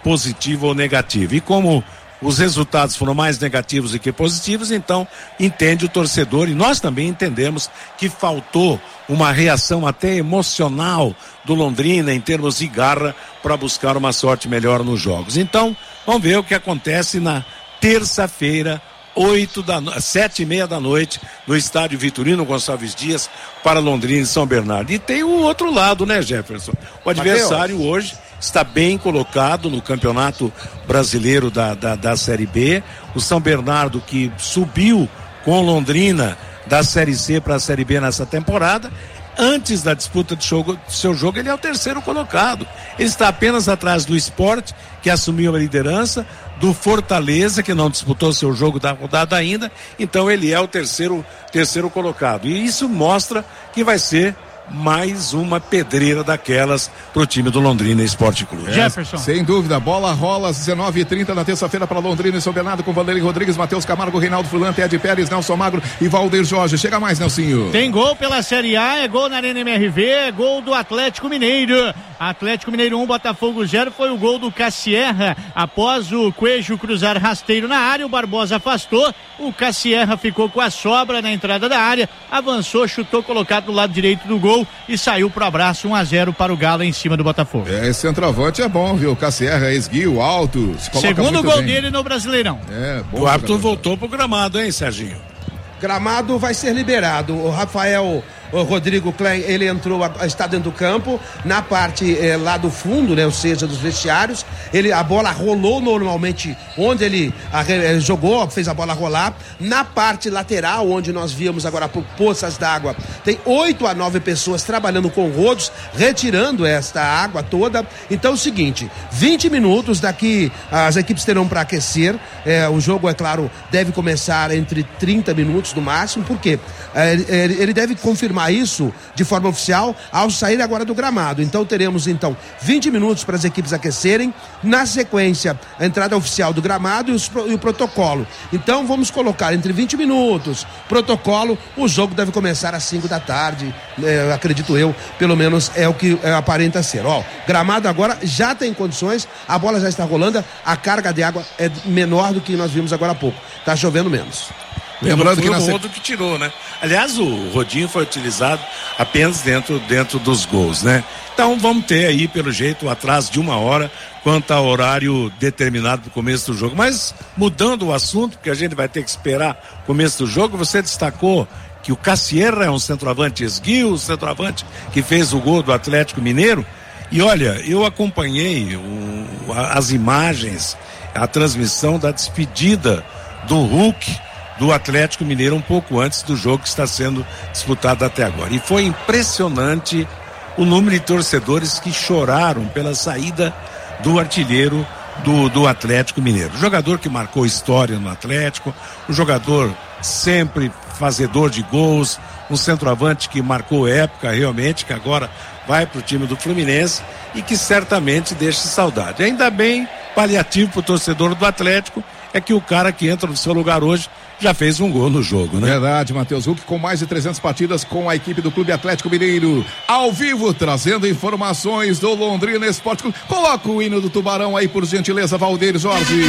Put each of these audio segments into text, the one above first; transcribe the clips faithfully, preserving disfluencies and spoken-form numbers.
positiva ou negativa. E como os resultados foram mais negativos do que positivos, então entende o torcedor, e nós também entendemos que faltou uma reação até emocional do Londrina em termos de garra para buscar uma sorte melhor nos jogos. Então, vamos ver o que acontece na terça-feira, oito da no... sete e meia da noite, no estádio Vitorino Gonçalves Dias, para Londrina e São Bernardo. E tem o outro lado, né, Jefferson? O adversário Mateus. Hoje está bem colocado no Campeonato Brasileiro da, da, da Série B. O São Bernardo, que subiu com Londrina da Série C para a Série B nessa temporada, antes da disputa de jogo, do seu jogo, ele é o terceiro colocado. Ele está apenas atrás do Sport, que assumiu a liderança, do Fortaleza, que não disputou seu jogo da rodada ainda, então ele é o terceiro, terceiro colocado. E isso mostra que vai ser mais uma pedreira daquelas pro time do Londrina Esporte Clube. É, Jefferson. Sem dúvida, a bola rola às dezenove e trinta na terça-feira para Londrina e São Bernardo, com Vanderlei Rodrigues, Matheus Camargo, Reinaldo Fulano, Ted Pérez, Nelson Magro e Valdir Jorge. Chega mais, Nelsinho. Tem gol pela Série A, é gol na Arena M R V, é gol do Atlético Mineiro. Atlético Mineiro um, Botafogo zero, foi o gol do Cassierra. Após o Coelho cruzar rasteiro na área, o Barbosa afastou, o Cassierra ficou com a sobra na entrada da área, avançou, chutou, colocado do lado direito do gol e saiu pro abraço. Um a zero para o Galo em cima do Botafogo. É, esse centroavante é bom, viu? Cassierra, esguio, alto. Segundo gol bem. Dele no Brasileirão. É, bom. O árbitro voltou pro gramado, hein, Serginho? Gramado vai ser liberado. O Rafael o Rodrigo Klein, ele entrou, está dentro do campo, na parte eh, lá do fundo, né, ou seja, dos vestiários. Ele, a bola rolou normalmente onde ele, a, ele jogou, fez a bola rolar. Na parte lateral, onde nós víamos agora por poças d'água, tem oito a nove pessoas trabalhando com rodos, retirando esta água toda. Então é o seguinte, vinte minutos daqui as equipes terão para aquecer. Eh, o jogo, é claro, deve começar entre trinta minutos no máximo, porque eh, ele, ele deve confirmar isso de forma oficial ao sair agora do gramado. Então teremos então vinte minutos para as equipes aquecerem, na sequência a entrada oficial do gramado e, os, e o protocolo. Então vamos colocar entre vinte minutos protocolo. O jogo deve começar às cinco da tarde, é, acredito eu, pelo menos é o que é, aparenta ser. Ó, gramado agora já tem condições, a bola já está rolando, a carga de água é menor do que nós vimos agora há pouco, está chovendo menos. Lembrando que o rodo que tirou, né? Aliás, o rodinho foi utilizado apenas dentro, dentro dos gols, né? Então vamos ter aí, pelo jeito, um atraso de uma hora quanto ao horário determinado para o começo do jogo. Mas mudando o assunto, porque a gente vai ter que esperar o começo do jogo, você destacou que o Cassierra é um centroavante esguio, o centroavante que fez o gol do Atlético Mineiro. E olha, eu acompanhei o, as imagens, a transmissão da despedida do Hulk do Atlético Mineiro um pouco antes do jogo que está sendo disputado até agora. E foi impressionante o número de torcedores que choraram pela saída do artilheiro do, do Atlético Mineiro. O jogador que marcou história no Atlético, um jogador sempre fazedor de gols, um centroavante que marcou época realmente, que agora vai para o time do Fluminense e que certamente deixa saudade. Ainda bem, paliativo para o torcedor do Atlético, é que o cara que entra no seu lugar hoje já fez um gol no jogo, né? Verdade, Matheus Hulk, com mais de trezentas partidas com a equipe do Clube Atlético Mineiro, ao vivo, trazendo informações do Londrina Esporte Clube. Coloca o hino do Tubarão aí, por gentileza, Valdeir Jorge.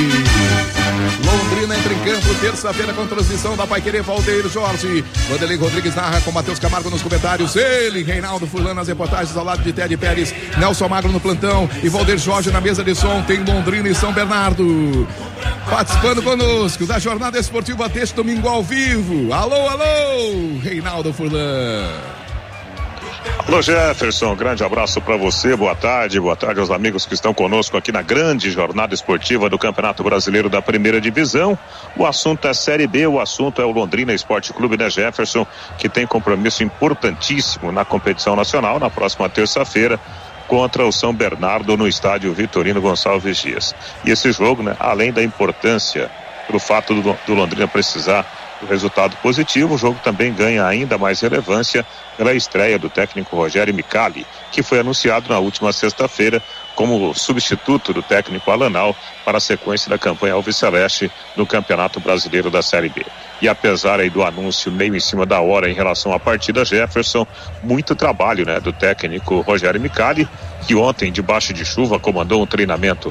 Londrina entra em campo, terça-feira, com transmissão da Paiquerê, Valdeir Jorge. Vanderlei Rodrigues narra com Matheus Camargo nos comentários. Ele, Reinaldo Fulano, nas reportagens ao lado de Ted Pérez, Nelson Magro no plantão e Valdeir Jorge na mesa de som. Tem Londrina e São Bernardo participando conosco da Jornada Esportiva deste domingo ao vivo. Alô, alô, Reinaldo Furlan. Alô, Jefferson, grande abraço para você, boa tarde, boa tarde aos amigos que estão conosco aqui na grande jornada esportiva do Campeonato Brasileiro da Primeira Divisão. O assunto é Série B, o assunto é o Londrina Esporte Clube, né, Jefferson, que tem compromisso importantíssimo na competição nacional na próxima terça-feira contra o São Bernardo no estádio Vitorino Gonçalves Dias. E esse jogo, né, além da importância pelo fato do, do Londrina precisar do resultado positivo, o jogo também ganha ainda mais relevância pela estreia do técnico Rogério Micali, que foi anunciado na última sexta-feira como substituto do técnico Alanal para a sequência da campanha alviceleste no Campeonato Brasileiro da Série B. E apesar aí do anúncio meio em cima da hora em relação à partida, Jefferson, muito trabalho, né, do técnico Rogério Micali, que ontem, debaixo de chuva, comandou um treinamento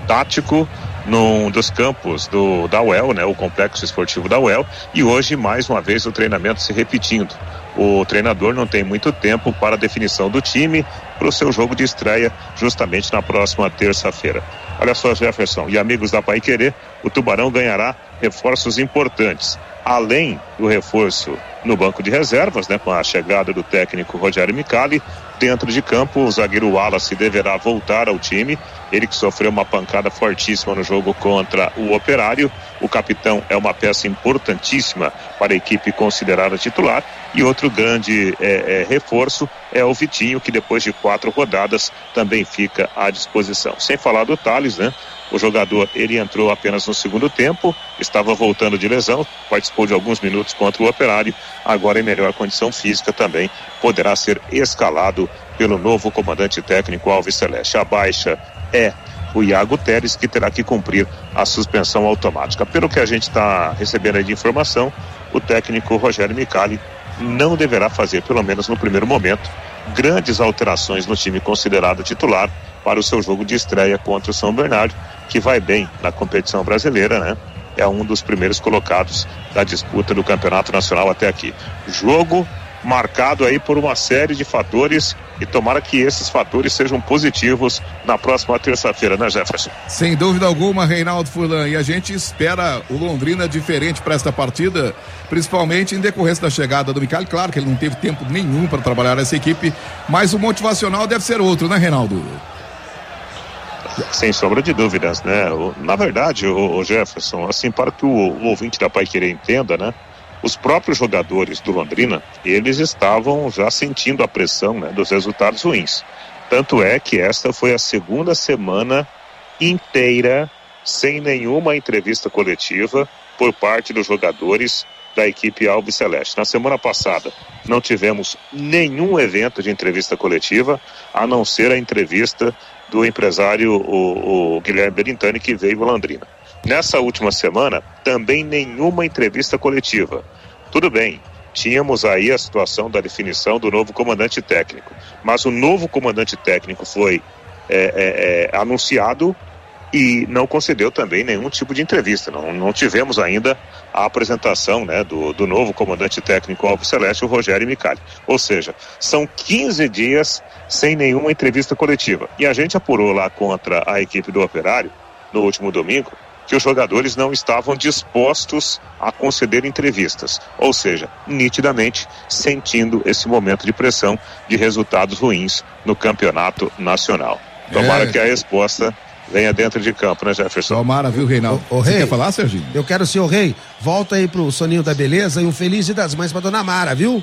tático num dos campos do, da U E L, né, o complexo esportivo da U E L, e hoje mais uma vez o treinamento se repetindo. O treinador não tem muito tempo para a definição do time para o seu jogo de estreia justamente na próxima terça-feira. Olha só, Jefferson e amigos da Paiquerê, o Tubarão ganhará reforços importantes. Além do reforço no banco de reservas, né, com a chegada do técnico Rogério Micali, dentro de campo o zagueiro Wallace deverá voltar ao time, ele que sofreu uma pancada fortíssima no jogo contra o Operário. O capitão é uma peça importantíssima para a equipe considerada titular, e outro grande é, é, reforço é o Vitinho, que depois de quatro rodadas também fica à disposição. Sem falar do Thales, né? O jogador, ele entrou apenas no segundo tempo, estava voltando de lesão, participou de alguns minutos contra o Operário, agora em melhor condição física também poderá ser escalado pelo novo comandante técnico Alves Celeste. A baixa é o Iago Teres, que terá que cumprir a suspensão automática. Pelo que a gente está recebendo aí de informação, o técnico Rogério Micali não deverá fazer, pelo menos no primeiro momento, grandes alterações no time considerado titular para o seu jogo de estreia contra o São Bernardo, que vai bem na competição brasileira, né? É um dos primeiros colocados da disputa do Campeonato Nacional até aqui. Jogo marcado aí por uma série de fatores, e tomara que esses fatores sejam positivos na próxima terça-feira, né, Jefferson? Sem dúvida alguma, Reinaldo Furlan, e a gente espera o Londrina diferente para esta partida, principalmente em decorrência da chegada do Micali. Claro que ele não teve tempo nenhum para trabalhar essa equipe, mas o motivacional deve ser outro, né, Reinaldo? Sem sombra de dúvidas, né? O, na verdade, o, o Jefferson, assim, para que o, o ouvinte da Paiquerê entenda, né? Os próprios jogadores do Londrina, eles estavam já sentindo a pressão, né, dos resultados ruins. Tanto é que esta foi a segunda semana inteira sem nenhuma entrevista coletiva por parte dos jogadores da equipe Alves Celeste. Na semana passada não tivemos nenhum evento de entrevista coletiva, a não ser a entrevista do empresário o, o Guilherme Berintani, que veio a Londrina. Nessa última semana, também nenhuma entrevista coletiva. Tudo bem, tínhamos aí a situação da definição do novo comandante técnico, mas o novo comandante técnico foi é, é, é, anunciado e não concedeu também nenhum tipo de entrevista. Não, não tivemos ainda a apresentação, né, do, do novo comandante técnico Alves Celeste, o Rogério Micali. Ou seja, são quinze dias sem nenhuma entrevista coletiva. E a gente apurou lá contra a equipe do Operário, no último domingo, que os jogadores não estavam dispostos a conceder entrevistas, ou seja, nitidamente sentindo esse momento de pressão de resultados ruins no campeonato nacional. Tomara é. que a resposta venha dentro de campo, né, Jefferson? Tomara, viu, Reinaldo? O, o Você Rei, quer falar, Serginho? Eu quero, senhor Rei, volta aí pro Soninho da Beleza e um Feliz Dia das Mães pra Dona Mara, viu?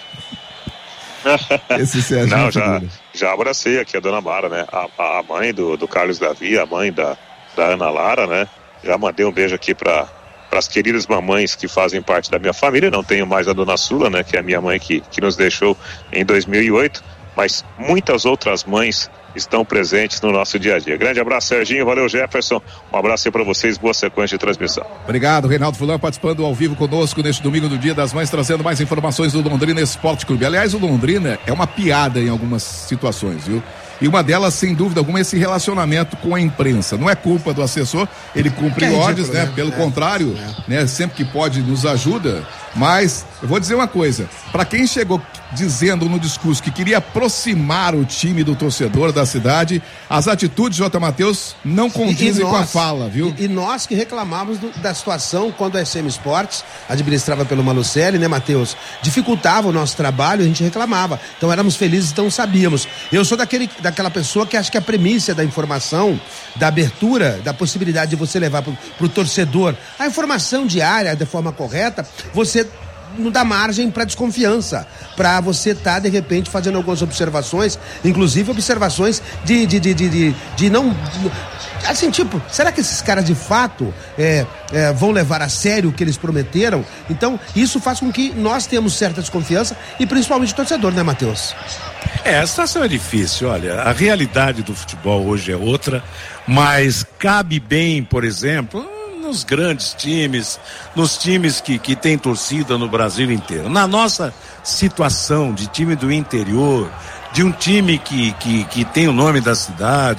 Esse Serginho. Não, já, já abracei aqui a Dona Mara, né? A, a mãe do, do Carlos Davi, a mãe da, da Ana Lara, né? Já mandei um beijo aqui para as queridas mamães que fazem parte da minha família. Não tenho mais a Dona Sula, né, que é a minha mãe que, que nos deixou em dois mil e oito, mas muitas outras mães estão presentes no nosso dia a dia. Grande abraço, Serginho, valeu, Jefferson, um abraço aí para vocês, boa sequência de transmissão. Obrigado, Reinaldo Fulano, participando ao vivo conosco neste domingo do Dia das Mães, trazendo mais informações do Londrina Esporte Clube. Aliás, o Londrina é uma piada em algumas situações, viu? E uma delas, sem dúvida alguma, é esse relacionamento com a imprensa. Não é culpa do assessor, ele cumpre é ordens, né? né? Pelo é, contrário, é. né? Sempre que pode nos ajuda. Mas eu vou dizer uma coisa, para quem chegou dizendo no discurso que queria aproximar o time do torcedor da cidade, as atitudes, J. Matheus, não condizem nós, com a fala, viu? E, e nós que reclamávamos do, da situação quando a S M Sports administrava pelo Malucelli, né, Matheus? Dificultava o nosso trabalho, a gente reclamava. Então éramos felizes, então sabíamos. Eu sou daquele, daquela pessoa que acha que a premissa da informação, da abertura, da possibilidade de você levar pro, pro torcedor a informação diária de forma correta, você não dá margem para desconfiança, para você estar tá, de repente fazendo algumas observações, inclusive observações de, de, de, de, de, de não, assim, tipo, será que esses caras de fato é, é, vão levar a sério o que eles prometeram? Então isso faz com que nós tenhamos certa desconfiança e principalmente o torcedor, né, Matheus? É, a situação é difícil, olha, a realidade do futebol hoje é outra, mas cabe bem, por exemplo, nos grandes times, nos times que, que tem torcida no Brasil inteiro. Na nossa situação de time do interior, de um time que, que, que tem o nome da cidade,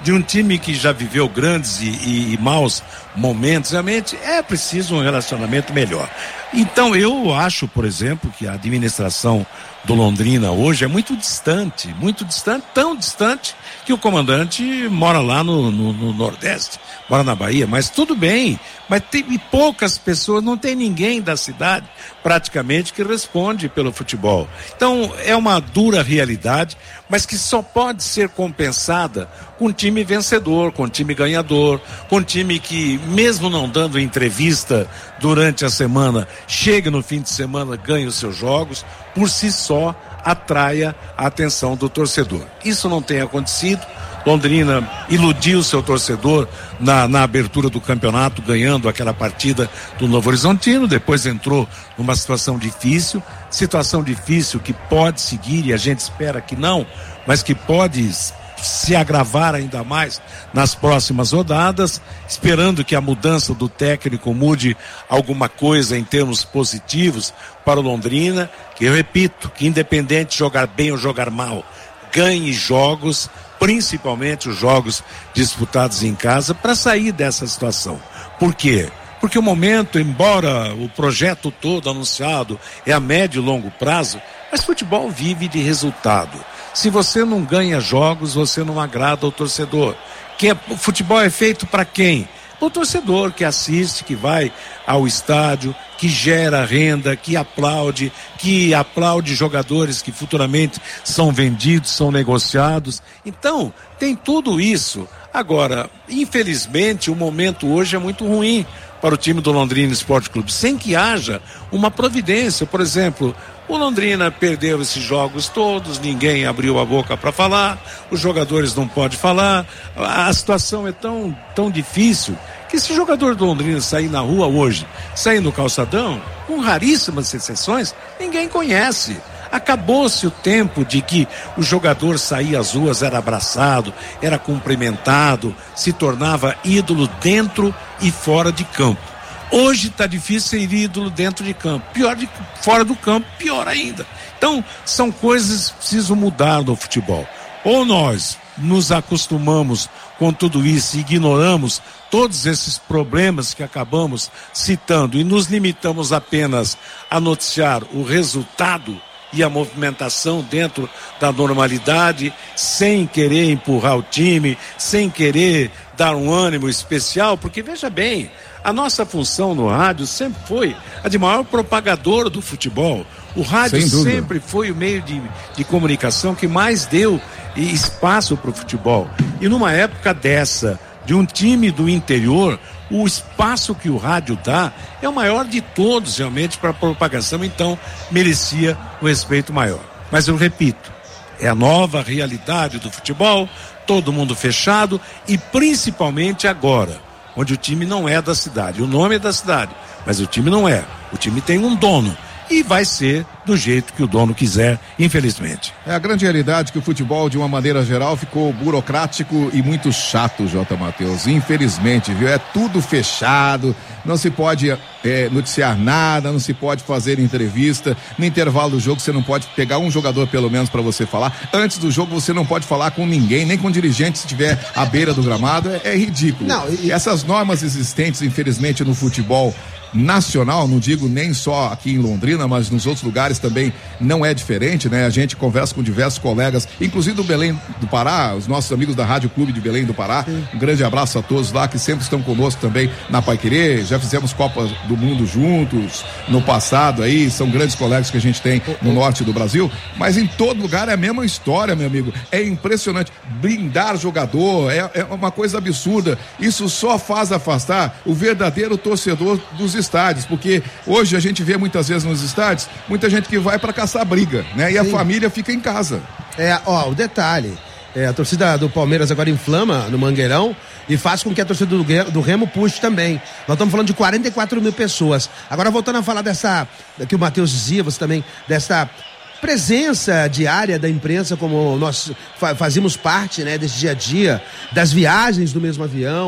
de um time que já viveu grandes e, e, e maus momentos, realmente é preciso um relacionamento melhor. Então eu acho, por exemplo, que a administração do Londrina hoje é muito distante, muito distante, tão distante que o comandante mora lá no, no, no Nordeste, mora na Bahia, mas tudo bem, mas tem e poucas pessoas, não tem ninguém da cidade praticamente que responde pelo futebol. Então é uma dura realidade, mas que só pode ser compensada com time vencedor, com time ganhador, com time que mesmo não dando entrevista durante a semana, chega no fim de semana, ganha os seus jogos, por si só atraia a atenção do torcedor. Isso não tem acontecido. Londrina iludiu seu torcedor na, na abertura do campeonato, ganhando aquela partida do Novo Horizontino, depois entrou numa situação difícil, situação difícil que pode seguir, e a gente espera que não, mas que pode se agravar ainda mais nas próximas rodadas, esperando que a mudança do técnico mude alguma coisa em termos positivos para o Londrina, que eu repito, que independente de jogar bem ou jogar mal, ganhe jogos, principalmente os jogos disputados em casa, para sair dessa situação. Por quê? Porque o momento, embora o projeto todo anunciado é a médio e longo prazo, mas futebol vive de resultado. Se você não ganha jogos, você não agrada ao torcedor. Que é, o futebol é feito para quem? O torcedor que assiste, que vai ao estádio, que gera renda, que aplaude, que aplaude jogadores que futuramente são vendidos, são negociados. Então, tem tudo isso. Agora, infelizmente, o momento hoje é muito ruim para o time do Londrina Esporte Clube, sem que haja uma providência. Por exemplo, o Londrina perdeu esses jogos todos, ninguém abriu a boca para falar, os jogadores não podem falar, a situação é tão, tão difícil que esse jogador do Londrina sair na rua hoje, sair no calçadão, com raríssimas exceções, ninguém conhece. Acabou-se o tempo de que o jogador saía às ruas, era abraçado, era cumprimentado, se tornava ídolo dentro e fora de campo. Hoje está difícil ser ídolo dentro de campo, pior de fora do campo, pior ainda. Então, são coisas que precisam mudar no futebol. Ou nós nos acostumamos com tudo isso e ignoramos todos esses problemas que acabamos citando e nos limitamos apenas a noticiar o resultado e a movimentação dentro da normalidade, sem querer empurrar o time, sem querer dar um ânimo especial, porque veja bem, a nossa função no rádio sempre foi a de maior propagador do futebol. O rádio sempre foi o meio de, de comunicação que mais deu espaço para o futebol. E numa época dessa, de um time do interior, o espaço que o rádio dá é o maior de todos realmente para a propagação, então merecia um respeito maior. Mas eu repito, é a nova realidade do futebol, todo mundo fechado e principalmente agora, onde o time não é da cidade. O nome é da cidade, mas o time não é. O time tem um dono e vai ser do jeito que o dono quiser, infelizmente. É a grande realidade que o futebol, de uma maneira geral, ficou burocrático e muito chato, J. Matheus. Infelizmente, viu? É tudo fechado, não se pode é, noticiar nada, não se pode fazer entrevista. No intervalo do jogo, você não pode pegar um jogador, pelo menos, para você falar. Antes do jogo, você não pode falar com ninguém, nem com dirigente, se estiver à beira do gramado. É, é ridículo. Não, e... Essas normas existentes, infelizmente, no futebol nacional, não digo nem só aqui em Londrina, mas nos outros lugares também não é diferente, né? A gente conversa com diversos colegas, inclusive do Belém do Pará, os nossos amigos da Rádio Clube de Belém do Pará. Sim. Um grande abraço a todos lá que sempre estão conosco também na Paiquerê. Já fizemos Copa do Mundo juntos no passado aí, são grandes colegas que a gente tem no norte do Brasil, mas em todo lugar é a mesma história, meu amigo. É impressionante. Blindar jogador é, é uma coisa absurda. Isso só faz afastar o verdadeiro torcedor dos estádios, porque hoje a gente vê muitas vezes nos estádios, muita gente que vai para caçar briga, né? E Sim. a família fica em casa. É, ó, o detalhe, é, a torcida do Palmeiras agora inflama no Mangueirão e faz com que a torcida do, do Remo puxe também. Nós estamos falando de quarenta e quatro mil pessoas. Agora voltando a falar dessa, que o Matheus dizia, você também, dessa presença diária da imprensa, como nós fa- fazíamos parte, né, desse dia a dia, das viagens do mesmo avião,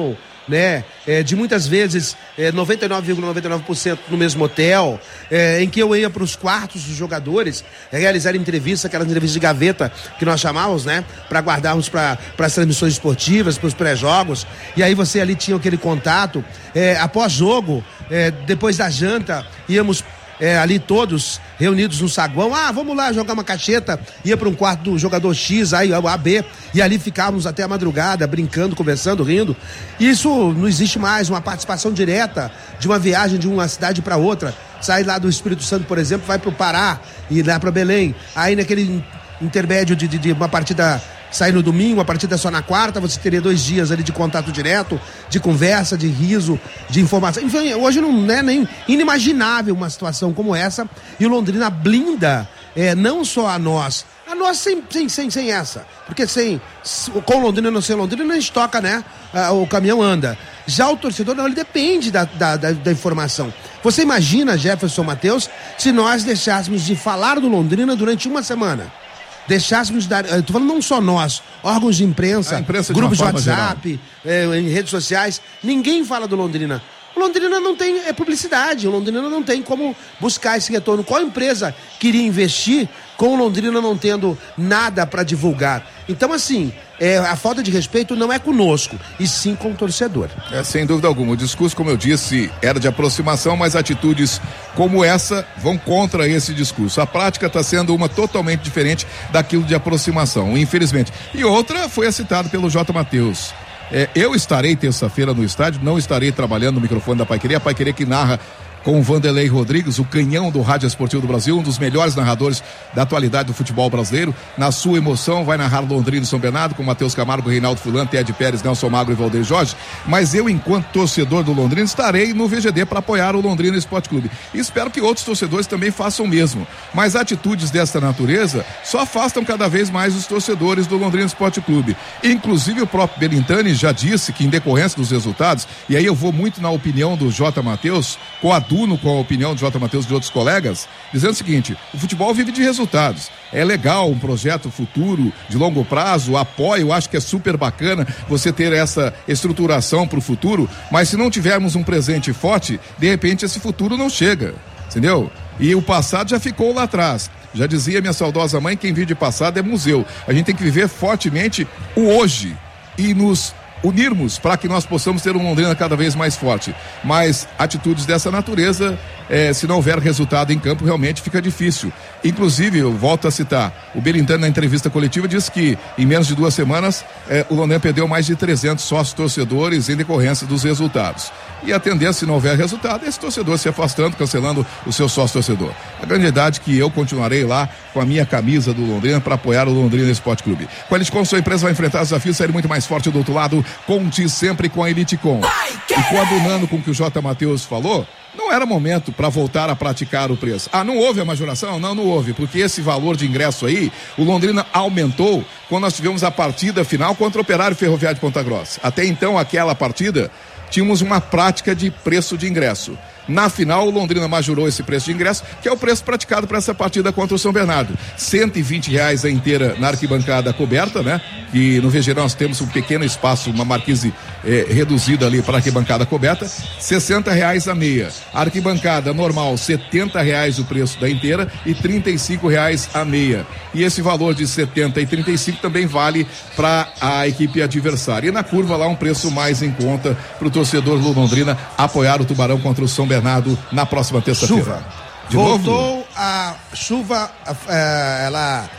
né? É, de muitas vezes é, noventa e nove vírgula noventa e nove por cento no mesmo hotel, é, em que eu ia para os quartos dos jogadores é, realizar entrevistas, aquelas entrevistas de gaveta que nós chamávamos, né? Para guardarmos para as transmissões esportivas, para os pré-jogos. E aí você ali tinha aquele contato. É, após jogo, é, depois da janta, íamos É, ali todos reunidos no saguão, ah, vamos lá jogar uma cacheta, ia para um quarto do jogador X, aí o A B, e ali ficávamos até a madrugada, brincando, conversando, rindo. Isso não existe mais, uma participação direta de uma viagem de uma cidade para outra. Sai lá do Espírito Santo, por exemplo, vai para o Pará e lá para Belém, aí naquele intermédio de, de, de uma partida sair no domingo, a partida só na quarta, você teria dois dias ali de contato direto, de conversa, de riso, de informação. Enfim, hoje não é nem inimaginável uma situação como essa, e o Londrina blinda é, não só a nós, a nós sem, sem, sem, sem essa, porque sem, com Londrina não sem Londrina, a gente toca, né, o caminhão anda. Já o torcedor, não, ele depende da, da, da, da informação. Você imagina, Jefferson Matheus, se nós deixássemos de falar do Londrina durante uma semana? Deixássemos de dar, estou falando não só nós, órgãos de imprensa, imprensa grupos de, de WhatsApp, é, em redes sociais, ninguém fala do Londrina. O Londrina não tem é, publicidade, o Londrina não tem como buscar esse retorno. Qual empresa queria investir com o Londrina não tendo nada para divulgar? Então, assim, é, a falta de respeito não é conosco, e sim com o torcedor. É, sem dúvida alguma. O discurso, como eu disse, era de aproximação, mas atitudes como essa vão contra esse discurso. A prática está sendo uma totalmente diferente daquilo de aproximação, infelizmente. E outra foi a citada pelo J. Matheus. É, eu estarei terça-feira no estádio, não estarei trabalhando no microfone da Paiquerê, a Paiquerê que narra com o Vanderlei Rodrigues, o canhão do Rádio Esportivo do Brasil, um dos melhores narradores da atualidade do futebol brasileiro. Na sua emoção, vai narrar Londrina e São Bernardo, com Matheus Camargo, Reinaldo Fulano, Ted Pérez, Nelson Magro e Valdeir Jorge. Mas eu, enquanto torcedor do Londrina, estarei no V G D para apoiar o Londrina Esporte Clube. E espero que outros torcedores também façam o mesmo. Mas atitudes desta natureza só afastam cada vez mais os torcedores do Londrina Esporte Clube. Inclusive o próprio Belintani já disse que, em decorrência dos resultados, e aí eu vou muito na opinião do J. Matheus, coaduno com a opinião do J. Matheus e de outros colegas, dizendo o seguinte: o futebol vive de resultados. É legal um projeto futuro, de longo prazo, apoio, acho que é super bacana você ter essa estruturação para o futuro, mas se não tivermos um presente forte, de repente esse futuro não chega, entendeu? E o passado já ficou lá atrás. Já dizia minha saudosa mãe, quem vive de passado é museu. A gente tem que viver fortemente o hoje e nos unirmos para que nós possamos ter um Londrina cada vez mais forte. Mas atitudes dessa natureza, eh, se não houver resultado em campo, realmente fica difícil. Inclusive, eu volto a citar, o Belintani na entrevista coletiva disse que em menos de duas semanas eh, o Londrina perdeu mais de trezentos sócios torcedores em decorrência dos resultados. E a tendência, se não houver resultado, é esse torcedor se afastando, cancelando o seu sócio torcedor. A grande verdade é que eu continuarei lá com a minha camisa do Londrina para apoiar o Londrina Esporte Clube. Com a Elitecom, sua empresa vai enfrentar os desafios, sair muito mais forte do outro lado. Conte sempre com a Elitecom. E coadunando com o que o J. Matheus falou, não era momento para voltar a praticar o preço. Ah, não houve a majoração? Não, não houve, porque esse valor de ingresso aí, o Londrina aumentou quando nós tivemos a partida final contra o Operário Ferroviário de Ponta Grossa. Até então, aquela partida, tínhamos uma prática de preço de ingresso. Na final, o Londrina majorou esse preço de ingresso, que é o preço praticado para essa partida contra o São Bernardo. cento e vinte reais a inteira na arquibancada coberta, né? E no V G nós temos um pequeno espaço, uma marquise eh, reduzida ali para a arquibancada coberta. sessenta reais a meia. A arquibancada normal, setenta reais o preço da inteira e trinta e cinco reais a meia. E esse valor de setenta e trinta e cinco também vale para a equipe adversária. E na curva lá um preço mais em conta para o torcedor do Londrina apoiar o Tubarão contra o São Bernardo. Bernardo na próxima terça-feira. Chuva. De Voltou novo? a chuva, a, ela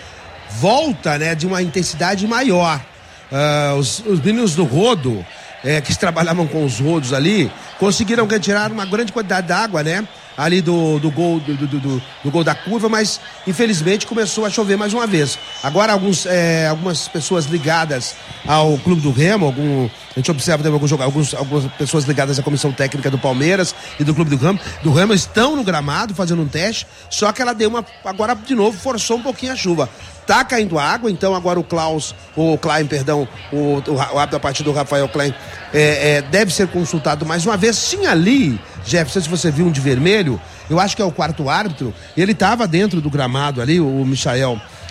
volta, né, de uma intensidade maior. Uh, os, os meninos do rodo, é, que trabalhavam com os rodos ali, conseguiram retirar uma grande quantidade d'água, né? Ali do, do, gol, do, do, do, do gol da curva, mas infelizmente começou a chover mais uma vez. Agora alguns, é, algumas pessoas ligadas ao Clube do Remo, algum, a gente observa também alguns, alguns, algumas pessoas ligadas à comissão técnica do Palmeiras e do Clube do Remo, do Remo estão no gramado fazendo um teste, só que ela deu uma, agora de novo forçou um pouquinho a chuva. Tá caindo água, então agora o Klaus, o Klein, perdão, o, o, o árbitro da partida do Rafael Klein, é, é, deve ser consultado mais uma vez. Tinha ali, Jefferson, se você viu um de vermelho, eu acho que é o quarto árbitro, ele estava dentro do gramado ali, o Michael,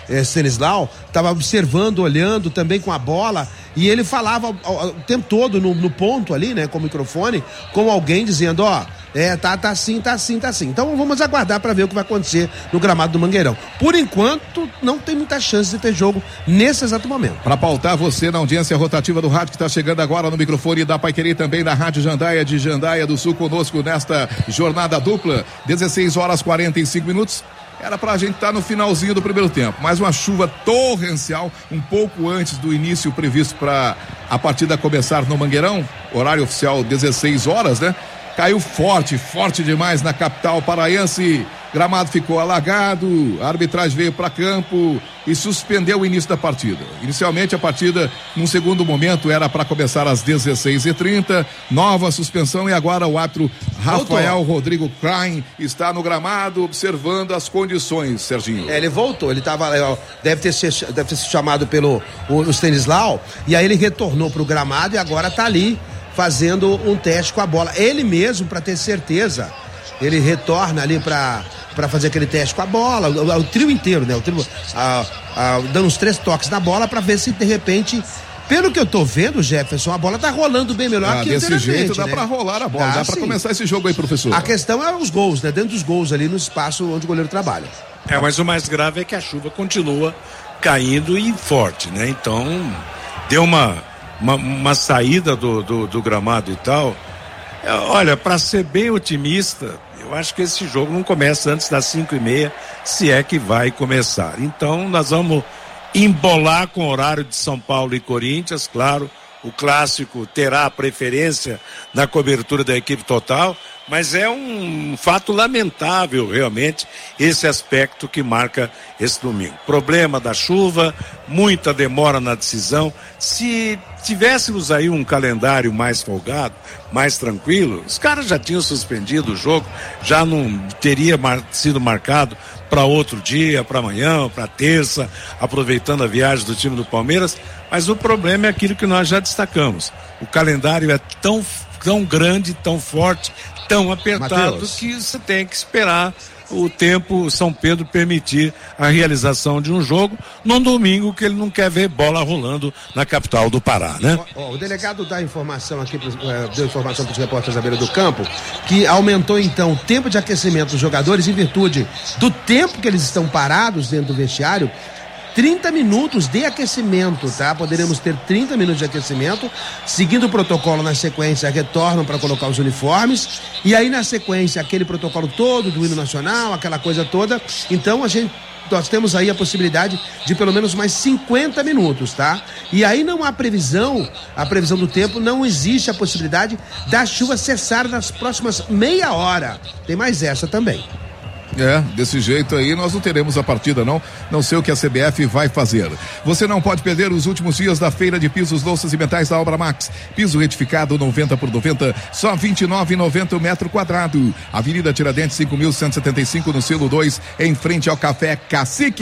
eh, Stanislau, estava observando, olhando também com a bola, e ele falava o tempo todo no, no ponto ali, né, com o microfone, com alguém dizendo, ó, é, tá, tá assim, tá assim, tá assim. Então vamos aguardar para ver o que vai acontecer no gramado do Mangueirão. Por enquanto, não tem muita chance de ter jogo nesse exato momento. Para pautar você na audiência rotativa do rádio que está chegando agora no microfone da Paiquerê, também da Rádio Jandaia de Jandaia do Sul, conosco nesta jornada dupla, dezesseis horas e quarenta e cinco minutos. Era pra gente estar tá no finalzinho do primeiro tempo, mas uma chuva torrencial um pouco antes do início previsto para a partida começar no Mangueirão, horário oficial dezesseis horas, né? Caiu forte, forte demais na capital paraense. Gramado ficou alagado, a arbitragem veio para campo e suspendeu o início da partida. Inicialmente a partida, num segundo momento, era para começar às dezesseis e trinta, nova suspensão, e agora o árbitro Rafael voltou. Rodrigo Klein está no gramado observando as condições, Serginho. É, ele voltou, ele tava, deve ter sido, deve ter sido chamado pelo o, o Stanislau, e aí ele retornou para o gramado e agora está ali fazendo um teste com a bola. Ele mesmo, para ter certeza, ele retorna ali para para fazer aquele teste com a bola, o, o trio inteiro, né? O trio, a, a, dando uns três toques na bola para ver se de repente, pelo que eu tô vendo, Jefferson, a bola tá rolando bem melhor ah, que desse jeito dá né? para rolar a bola, ah, dá para começar esse jogo aí, professor. A questão é os gols, né? Dentro dos gols ali no espaço onde o goleiro trabalha. É, mas o mais grave é que a chuva continua caindo e forte, né? Então, deu uma uma, uma saída do, do, do gramado e tal. É, olha, para ser bem otimista, eu acho que esse jogo não começa antes das cinco e meia, se é que vai começar. Então nós vamos embolar com o horário de São Paulo e Corinthians, claro, o clássico terá a preferência na cobertura da equipe total, mas é um fato lamentável realmente esse aspecto que marca esse domingo. Problema da chuva, muita demora na decisão. Se tivéssemos aí um calendário mais folgado, mais tranquilo, os caras já tinham suspendido o jogo, já não teria mar- sido marcado para outro dia, para amanhã, para terça, aproveitando a viagem do time do Palmeiras. Mas o problema é aquilo que nós já destacamos. O calendário é tão, tão grande, tão forte, tão apertado, Mateus, que você tem que esperar o tempo São Pedro permitir a realização de um jogo num domingo que ele não quer ver bola rolando na capital do Pará, né? O, o, o delegado dá informação aqui, é, deu informação para os repórteres da beira do campo, que aumentou então o tempo de aquecimento dos jogadores em virtude do tempo que eles estão parados dentro do vestiário. trinta minutos de aquecimento, tá? Poderemos ter trinta minutos de aquecimento, seguindo o protocolo na sequência, retornam para colocar os uniformes, e aí na sequência aquele protocolo todo do hino nacional, aquela coisa toda. Então a gente, nós temos aí a possibilidade de pelo menos mais cinquenta minutos, tá? E aí não há previsão, a previsão do tempo, não existe a possibilidade da chuva cessar nas próximas meia hora. Tem mais essa também. É, desse jeito aí nós não teremos a partida não, não sei o que a C B F vai fazer. Você não pode perder os últimos dias da feira de pisos, louças e metais da Obra Max. Piso retificado noventa por noventa, só vinte e nove reais e noventa centavos o metro quadrado. Avenida Tiradentes cinco mil cento e setenta e cinco, no selo dois, em frente ao Café Cacique.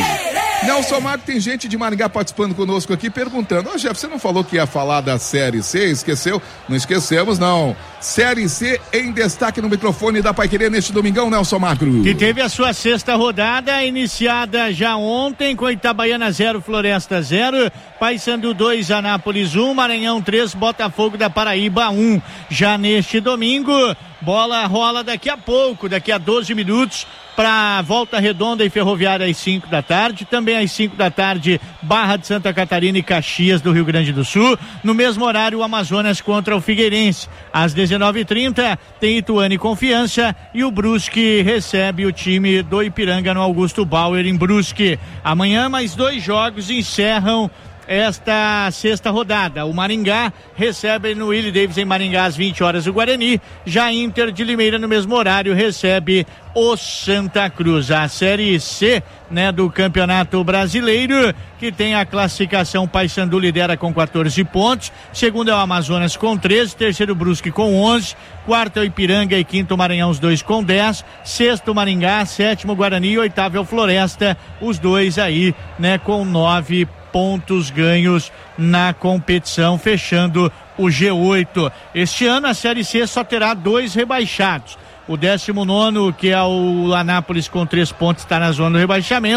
Nelson Marco, tem gente de Maringá participando conosco aqui, perguntando, ó, oh, Jeff, você não falou que ia falar da Série C, esqueceu? Não esquecemos, não. Série C em destaque no microfone da Paiquerê neste domingão, Nelson Marco. Que teve a sua sexta rodada, iniciada já ontem, com Itabaiana zero, Floresta zero, Paysandu dois, Anápolis um, Maranhão três, Botafogo da Paraíba um. Já neste domingo, bola rola daqui a pouco, daqui a doze minutos, para Volta Redonda e Ferroviária às cinco da tarde, também às cinco da tarde, Barra de Santa Catarina e Caxias do Rio Grande do Sul. No mesmo horário, o Amazonas contra o Figueirense. Às dezenove e trinta, tem Ituano e Confiança, e o Brusque recebe o time do Ipiranga no Augusto Bauer em Brusque. Amanhã mais dois jogos encerram esta sexta rodada. O Maringá recebe no Willie Davis em Maringá às vinte horas o Guarani. Já Inter de Limeira no mesmo horário recebe o Santa Cruz. A Série C, né, do Campeonato Brasileiro, que tem a classificação, Paysandu lidera com quatorze pontos, segundo é o Amazonas com treze, terceiro Brusque com onze, quarto é o Ipiranga e quinto o Maranhão, os dois com dez, sexto Maringá, sétimo Guarani e oitavo é o Floresta, os dois aí, né, com nove pontos ganhos na competição, fechando o G oito. Este ano a Série C só terá dois rebaixados. O décimo nono, que é o Anápolis com três pontos, está na zona do rebaixamento.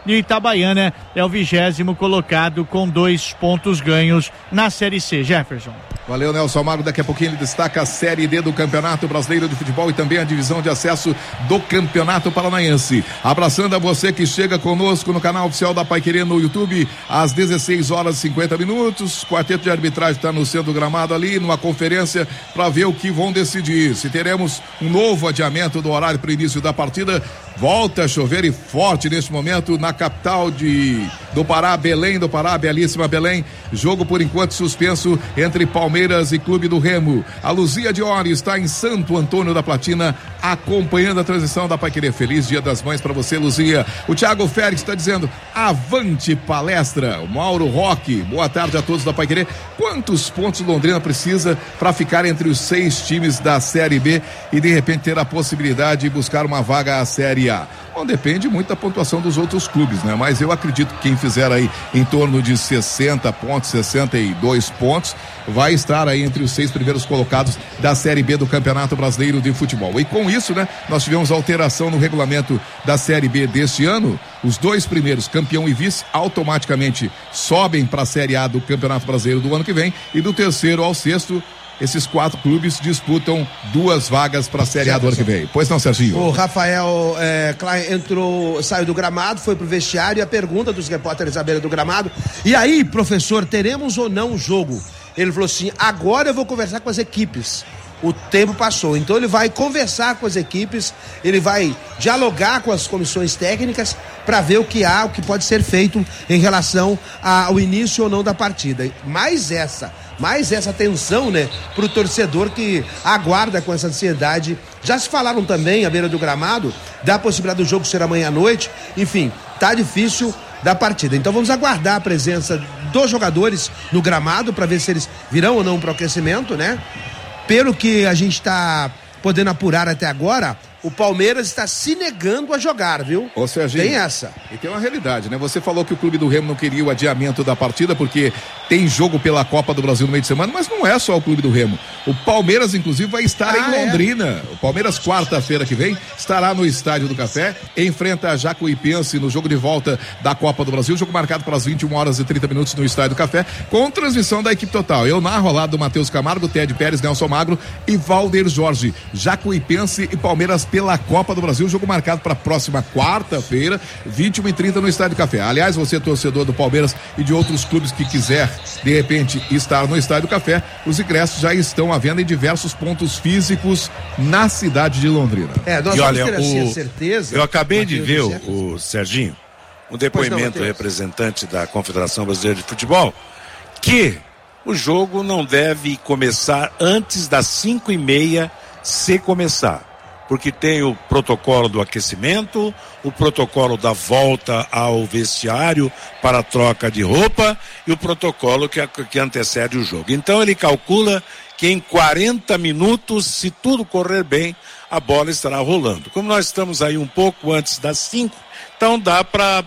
E Itabaiana é o vigésimo colocado com dois pontos ganhos na Série C. Jefferson. Valeu, Nelson Amaro. Daqui a pouquinho ele destaca a Série D do Campeonato Brasileiro de Futebol e também a divisão de acesso do Campeonato Paranaense. Abraçando a você que chega conosco no canal oficial da Paiquerê no YouTube, às dezesseis horas e cinquenta minutos. Quarteto de arbitragem está no centro do gramado ali, numa conferência para ver o que vão decidir. Se teremos um novo adiamento do horário para o início da partida. Volta a chover e forte neste momento na capital de, do Pará, Belém do Pará, belíssima Belém. Jogo por enquanto suspenso entre Palmeiras e Clube do Remo. A Luzia Diori está em Santo Antônio da Platina acompanhando a transmissão da Paiquerê. Feliz Dia das Mães para você, Luzia. O Thiago Félix está dizendo: avante palestra. O Mauro Roque, boa tarde a todos da Paiquerê. Quantos pontos Londrina precisa para ficar entre os seis times da Série B e de repente ter a possibilidade de buscar uma vaga à Série A? Bom, depende muito da pontuação dos outros clubes, né? Mas eu acredito que quem fizer aí em torno de sessenta pontos, sessenta e dois pontos, vai estar aí entre os seis primeiros colocados da Série B do Campeonato Brasileiro de Futebol. E com isso, né, nós tivemos alteração no regulamento da Série B deste ano. Os dois primeiros, campeão e vice, automaticamente sobem para a Série A do Campeonato Brasileiro do ano que vem, e do terceiro ao sexto, esses quatro clubes disputam duas vagas para a Série A do ano que vem. Pois não, Serginho? O Rafael é, Klein entrou, saiu do gramado, foi pro vestiário, e a pergunta dos repórteres à beira do gramado: e aí, professor, teremos ou não o jogo? Ele falou assim: agora eu vou conversar com as equipes. O tempo passou, então ele vai conversar com as equipes, ele vai dialogar com as comissões técnicas para ver o que há, o que pode ser feito em relação ao início ou não da partida. Mais essa, mais essa tensão, né, pro torcedor que aguarda com essa ansiedade. Já se falaram também à beira do gramado da possibilidade do jogo ser amanhã à noite. Enfim, tá difícil da partida. Então vamos aguardar a presença dos jogadores no gramado para ver se eles virão ou não para o aquecimento, né? Pelo que a gente está podendo apurar até agora, o Palmeiras está se negando a jogar, viu? Ou seja, tem essa. E tem uma realidade, né? Você falou que o Clube do Remo não queria o adiamento da partida porque tem jogo pela Copa do Brasil no meio de semana, mas não é só o Clube do Remo. O Palmeiras, inclusive, vai estar ah, em Londrina. É. O Palmeiras, quarta-feira que vem, estará no Estádio do Café, enfrenta a Jacuipense no jogo de volta da Copa do Brasil, jogo marcado para as vinte e uma horas e trinta minutos no Estádio do Café, com transmissão da equipe total. Eu narro ao lado do Matheus Camargo, Ted Pérez, Nelson Magro e Valdeir Jorge. Jacuipense e Palmeiras pela Copa do Brasil, jogo marcado para a próxima quarta-feira, vinte e uma e trinta no Estádio Café. Aliás, você torcedor do Palmeiras e de outros clubes que quiser, de repente, estar no Estádio Café, os ingressos já estão à venda em diversos pontos físicos na cidade de Londrina. É, nós e vamos olha, ter assim o, a certeza. Eu acabei Mateus, de ver o, o Serginho, um depoimento do representante da Confederação Brasileira de Futebol, que o jogo não deve começar antes das cinco e meia, se começar. Porque tem o protocolo do aquecimento, o protocolo da volta ao vestiário para a troca de roupa e o protocolo que, que antecede o jogo. Então ele calcula que em quarenta minutos, se tudo correr bem, a bola estará rolando. Como nós estamos aí um pouco antes das cinco, então dá para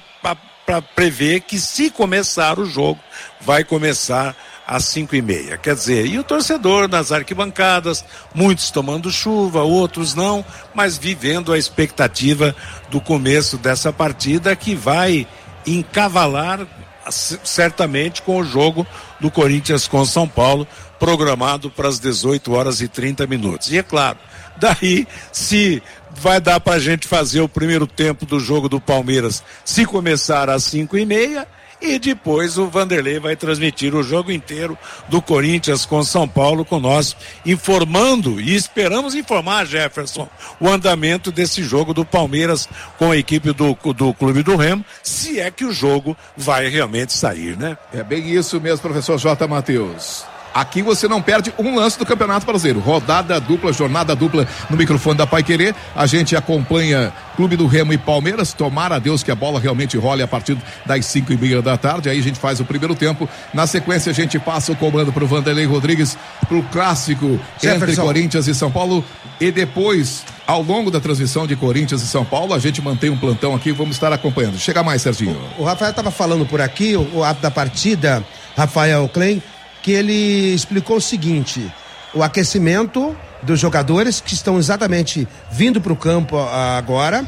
prever que se começar o jogo, vai começar às cinco e meia, quer dizer, e o torcedor nas arquibancadas, muitos tomando chuva, outros não, mas vivendo a expectativa do começo dessa partida que vai encavalar certamente com o jogo do Corinthians com São Paulo, programado para as dezoito horas e trinta minutos. E é claro, daí se vai dar para a gente fazer o primeiro tempo do jogo do Palmeiras se começar às cinco e meia, e depois o Vanderlei vai transmitir o jogo inteiro do Corinthians com São Paulo, com nós informando, e esperamos informar, Jefferson, o andamento desse jogo do Palmeiras com a equipe do, do Clube do Remo, se é que o jogo vai realmente sair, né? É bem isso mesmo, professor J. Matheus. Aqui você não perde um lance do Campeonato Brasileiro. Rodada dupla, jornada dupla no microfone da Paiquerê. A gente acompanha Clube do Remo e Palmeiras. Tomara a Deus que a bola realmente role a partir das cinco e meia da tarde. Aí a gente faz o primeiro tempo. Na sequência a gente passa o comando pro Vanderlei Rodrigues, pro clássico Jefferson. Entre Corinthians e São Paulo. E depois, ao longo da transmissão de Corinthians e São Paulo, a gente mantém um plantão aqui e vamos estar acompanhando. Chega mais, Serginho. O, o Rafael estava falando por aqui, o, o ato da partida, Rafael Klein, que ele explicou o seguinte: o aquecimento dos jogadores que estão exatamente vindo para o campo agora,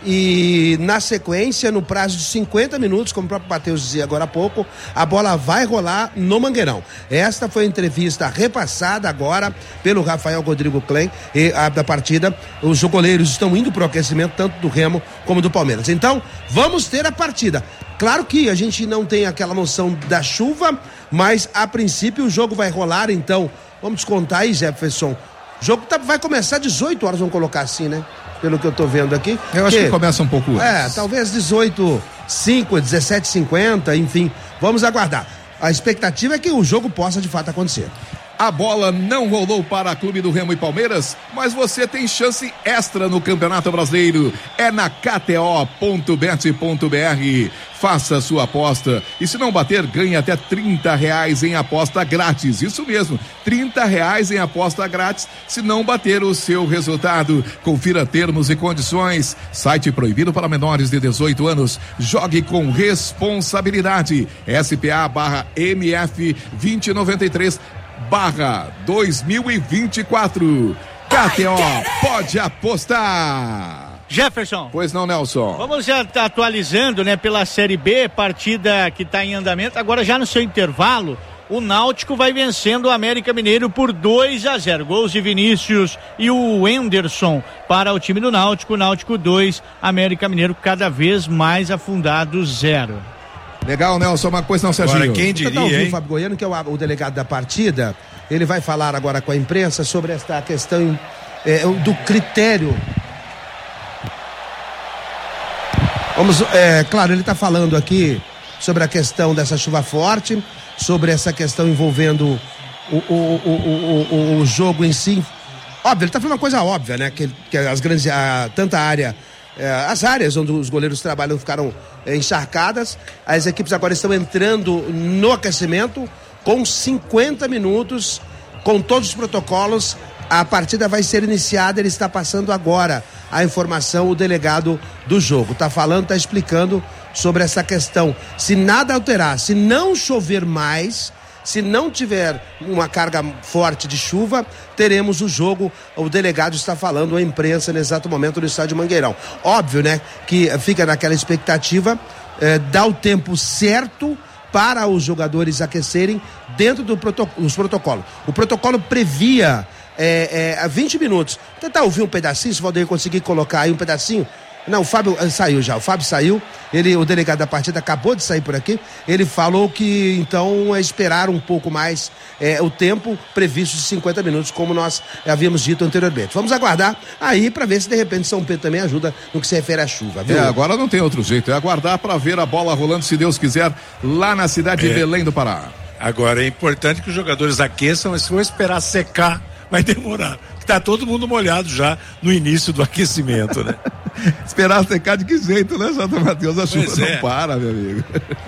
E na sequência, no prazo de cinquenta minutos, como o próprio Matheus dizia agora há pouco, a bola vai rolar no Mangueirão. Esta foi a entrevista repassada agora pelo Rafael Rodrigo Klein e a da partida. Os goleiros estão indo para o aquecimento, tanto do Remo como do Palmeiras. Então, vamos ter a partida. Claro que a gente não tem aquela noção da chuva, mas a princípio o jogo vai rolar, então, vamos descontar aí, Jefferson. O jogo tá, vai começar às dezoito horas, vamos colocar assim, né? Pelo que eu tô vendo aqui. Eu acho que, que começa um pouco antes. É, talvez dezoito e cinco, dezessete e cinquenta, enfim, vamos aguardar. A expectativa é que o jogo possa de fato acontecer. A bola não rolou para Clube do Remo e Palmeiras, mas você tem chance extra no Campeonato Brasileiro. É na K T O ponto bet ponto B R. Faça sua aposta e se não bater, ganhe até trinta reais em aposta grátis. Isso mesmo, trinta reais em aposta grátis se não bater o seu resultado. Confira termos e condições. Site proibido para menores de dezoito anos. Jogue com responsabilidade. S P A barra M F vinte e noventa e três barra dois mil e vinte e quatro. K T O, pode apostar. Jefferson. Pois não, Nelson. Vamos já tá atualizando, né, pela Série B, partida que está em andamento. Agora já no seu intervalo, o Náutico vai vencendo o América Mineiro por dois a zero. Gols de Vinícius e o Henderson para o time do Náutico. Náutico dois, América Mineiro cada vez mais afundado, zero. Legal, Nelson, uma coisa não, Serginho. Agora, quem diria, ouvindo hein? o Fábio Goiano, que é o, o delegado da partida, ele vai falar agora com a imprensa sobre esta questão é, do critério. Vamos, é, claro, ele está falando aqui sobre a questão dessa chuva forte, sobre essa questão envolvendo o, o, o, o, o jogo em si. Óbvio, ele está falando uma coisa óbvia, né? Que, que as grandes, a, tanta área, é, as áreas onde os goleiros trabalham ficaram é, encharcadas. As equipes agora estão entrando no aquecimento com cinquenta minutos, com todos os protocolos. A partida vai ser iniciada, ele está passando agora a informação, o delegado do jogo. Está falando, está explicando sobre essa questão. Se nada alterar, se não chover mais, se não tiver uma carga forte de chuva, teremos o jogo. O delegado está falando à imprensa no exato momento no estádio Mangueirão. Óbvio, né, que fica naquela expectativa, eh, dá o tempo certo para os jogadores aquecerem dentro dos proto- protocolos. O protocolo previa É, é, vinte minutos. Tentar ouvir um pedacinho, se o Valdeir conseguir colocar aí um pedacinho. Não, o Fábio uh, saiu já, o Fábio saiu, ele, o delegado da partida acabou de sair por aqui, ele falou que então é esperar um pouco mais é, o tempo previsto de cinquenta minutos, como nós havíamos dito anteriormente. Vamos aguardar aí para ver se de repente São Pedro também ajuda no que se refere à chuva, viu? É, agora não tem outro jeito, é aguardar para ver a bola rolando, se Deus quiser, lá na cidade é. de Belém do Pará. Agora é importante que os jogadores aqueçam, mas se for esperar secar, vai demorar. Está todo mundo molhado já no início do aquecimento, né? Esperar secar de que jeito, né, Santo Matheus? A chuva Pois não é. para, meu amigo.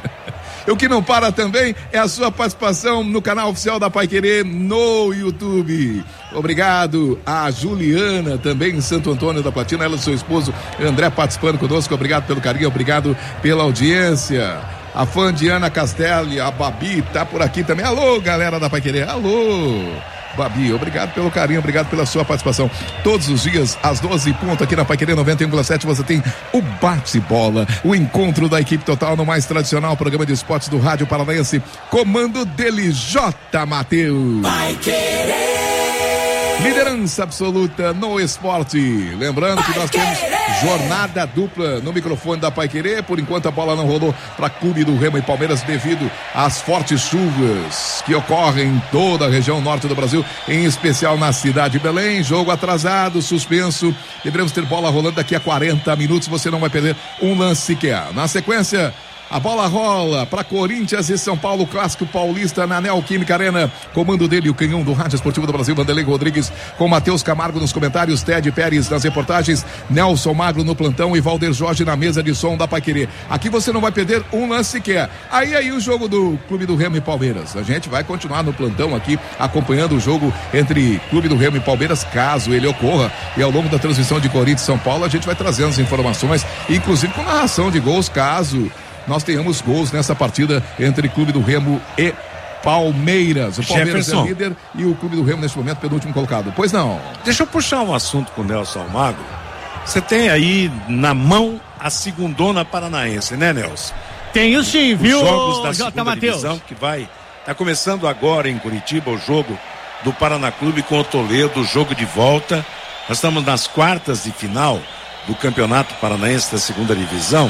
O que não para também é a sua participação no canal oficial da Paiquerê no YouTube. Obrigado a Juliana, também em Santo Antônio da Platina, ela e seu esposo André participando conosco. Obrigado pelo carinho, obrigado pela audiência. A fã Diana Castelli, a Babi tá por aqui também. Alô, galera da Paiquerê, alô. Babi, obrigado pelo carinho, obrigado pela sua participação. Todos os dias, às doze ponto, aqui na Paiquerê noventa e um vírgula sete, você tem o Bate-Bola, o encontro da equipe total no mais tradicional programa de esportes do Rádio Paranaense. Comando dele, J. Mateus. Paiquerê. Liderança absoluta no esporte. Lembrando que nós temos jornada dupla no microfone da Paiquerê. Por enquanto a bola não rolou para Clube do Remo e Palmeiras devido às fortes chuvas que ocorrem em toda a região norte do Brasil, em especial na cidade de Belém. Jogo atrasado, suspenso. Deveremos ter bola rolando daqui a quarenta minutos. Você não vai perder um lance sequer. Na sequência, a bola rola para Corinthians e São Paulo, clássico paulista na Neoquímica Arena. Comando dele, o canhão do Rádio Esportivo do Brasil, Vanderlei Rodrigues, com Matheus Camargo nos comentários, Ted Pérez nas reportagens, Nelson Magro no plantão e Valder Jorge na mesa de som da Paiquerê. Aqui você não vai perder um lance sequer. Aí aí o jogo do Clube do Remo e Palmeiras. A gente vai continuar no plantão aqui, acompanhando o jogo entre Clube do Remo e Palmeiras, caso ele ocorra. E ao longo da transmissão de Corinthians e São Paulo, a gente vai trazendo as informações, inclusive com narração de gols, caso nós tenhamos gols nessa partida entre Clube do Remo e Palmeiras. O Palmeiras Jefferson. é líder e o Clube do Remo neste momento penúltimo colocado. Pois não. Deixa eu puxar um assunto com o Nelson Almagro, Você tem aí na mão a segundona paranaense, né, Nelson? Tenho sim, viu, Os jogos da J. segunda Mateus? divisão que vai, tá começando agora em Curitiba o jogo do Paraná Clube com o Toledo, o jogo de volta. Nós estamos nas quartas de final do Campeonato Paranaense da segunda divisão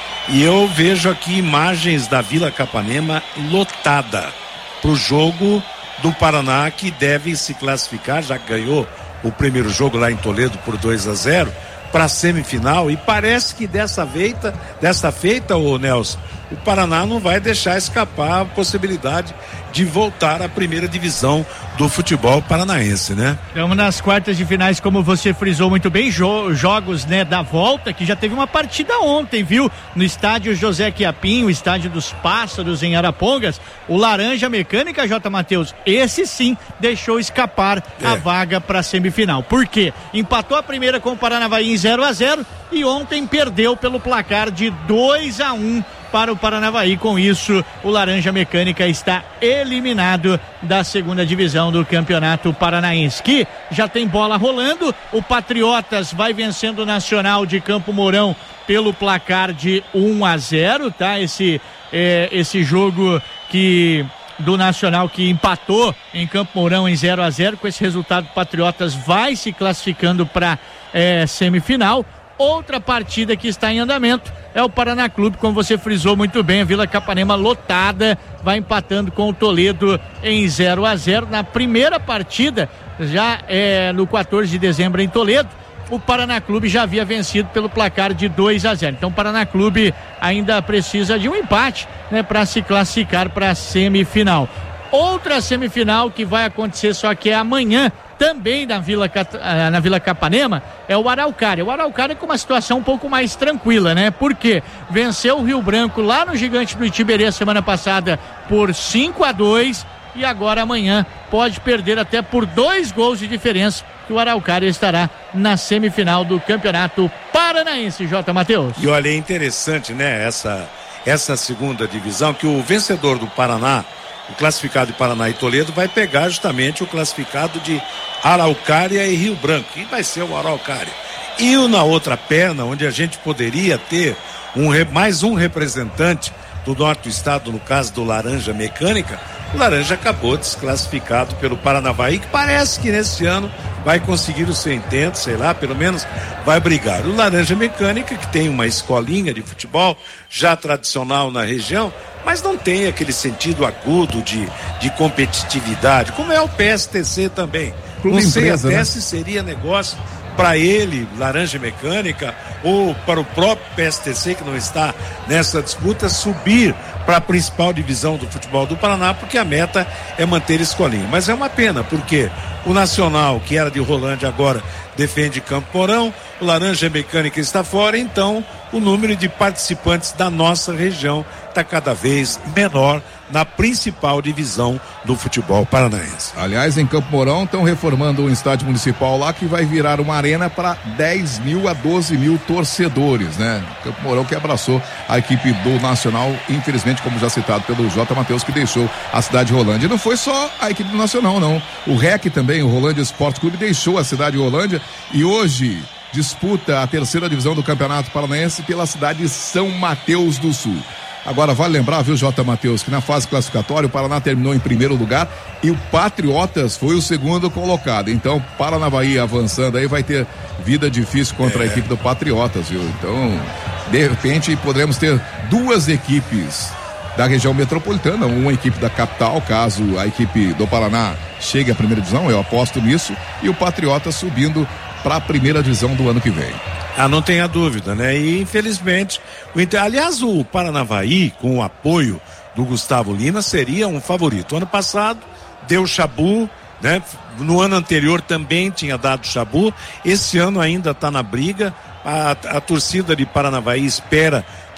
e eu vejo aqui imagens da Vila Capanema lotada pro jogo do Paraná, que deve se classificar, já ganhou o primeiro jogo lá em Toledo por dois a zero, para a semifinal, e parece que dessa feita, dessa feita, ô Nelson, o Paraná não vai deixar escapar a possibilidade de voltar à primeira divisão do futebol paranaense, né? Estamos nas quartas de finais, como você frisou muito bem, jo- jogos, né, da volta, que já teve uma partida ontem, viu? No estádio José Quiapim, o estádio dos Pássaros em Arapongas, o Laranja Mecânica, J. Mateus, esse sim deixou escapar é. a vaga para a semifinal. Por quê? Empatou a primeira com o Paranavaí em zero a zero e ontem perdeu pelo placar de dois a um para o Paranavaí. Com isso, o Laranja Mecânica está eliminado da segunda divisão do Campeonato Paranaense, que já tem bola rolando. O Patriotas vai vencendo o Nacional de Campo Mourão pelo placar de um a zero, tá? Esse, é, esse jogo que do Nacional, que empatou em Campo Mourão em zero a zero. Com esse resultado, o Patriotas vai se classificando para é, semifinal. Outra partida que está em andamento é o Paraná Clube, como você frisou muito bem, a Vila Capanema lotada, vai empatando com o Toledo em zero a zero. Na primeira partida, já é, no quatorze de dezembro em Toledo, o Paraná Clube já havia vencido pelo placar de dois a zero. Então o Paraná Clube ainda precisa de um empate, né, para se classificar para a semifinal. Outra semifinal que vai acontecer, só que é amanhã, também na Vila, na Vila Capanema, é o Araucária. O Araucária com uma situação um pouco mais tranquila, né? Porque venceu o Rio Branco lá no Gigante do Itiberê semana passada por cinco a dois e agora amanhã pode perder até por dois gols de diferença, que o Araucária estará na semifinal do Campeonato Paranaense, J. Mateus. E olha, é interessante, né? Essa, essa segunda divisão, que o vencedor do Paraná, o classificado de Paraná e Toledo, vai pegar justamente o classificado de Araucária e Rio Branco, e vai ser o Araucária. E o, na outra perna, onde a gente poderia ter um, mais um representante do norte do estado, no caso do Laranja Mecânica, o Laranja acabou desclassificado pelo Paranavaí, que parece que nesse ano vai conseguir o seu intento, sei lá, pelo menos vai brigar. O Laranja Mecânica, que tem uma escolinha de futebol já tradicional na região, mas não tem aquele sentido agudo de, de competitividade, como é o P S T C também. Clube não sei empresa, até né? se seria negócio para ele, Laranja Mecânica, ou para o próprio P S T C, que não está nessa disputa, subir para a principal divisão do futebol do Paraná, porque a meta é manter escolinha. Mas é uma pena, porque o Nacional, que era de Rolândia, agora defende Campo Mourão, o Laranja Mecânica está fora, então o número de participantes da nossa região está cada vez menor na principal divisão do futebol paranaense. Aliás, em Campo Mourão estão reformando um estádio municipal lá que vai virar uma arena para dez mil a doze mil torcedores, né? Campo Mourão que abraçou a equipe do Nacional, infelizmente, como já citado pelo J. Mateus, que deixou a cidade de Rolândia. E não foi só a equipe do Nacional, não. O R E C também, o Rolândia Esporte Clube, deixou a cidade de Rolândia e hoje disputa a terceira divisão do Campeonato Paranaense pela cidade de São Mateus do Sul. Agora, vale lembrar, viu, J. Mateus, que na fase classificatória o Paraná terminou em primeiro lugar e o Patriotas foi o segundo colocado. Então, Paranavaí avançando aí vai ter vida difícil contra é. a equipe do Patriotas, viu? Então, de repente, poderemos ter duas equipes da região metropolitana, uma equipe da capital, caso a equipe do Paraná chegue à primeira divisão, eu aposto nisso, e o Patriotas subindo para a primeira divisão do ano que vem. Ah, não tenha dúvida, né? E infelizmente, o Inter... aliás, o Paranavaí, com o apoio do Gustavo Lima, seria um favorito. Ano passado deu chabu, né? No ano anterior também tinha dado chabu. Esse ano ainda está na briga. A, a torcida de Paranavaí espera que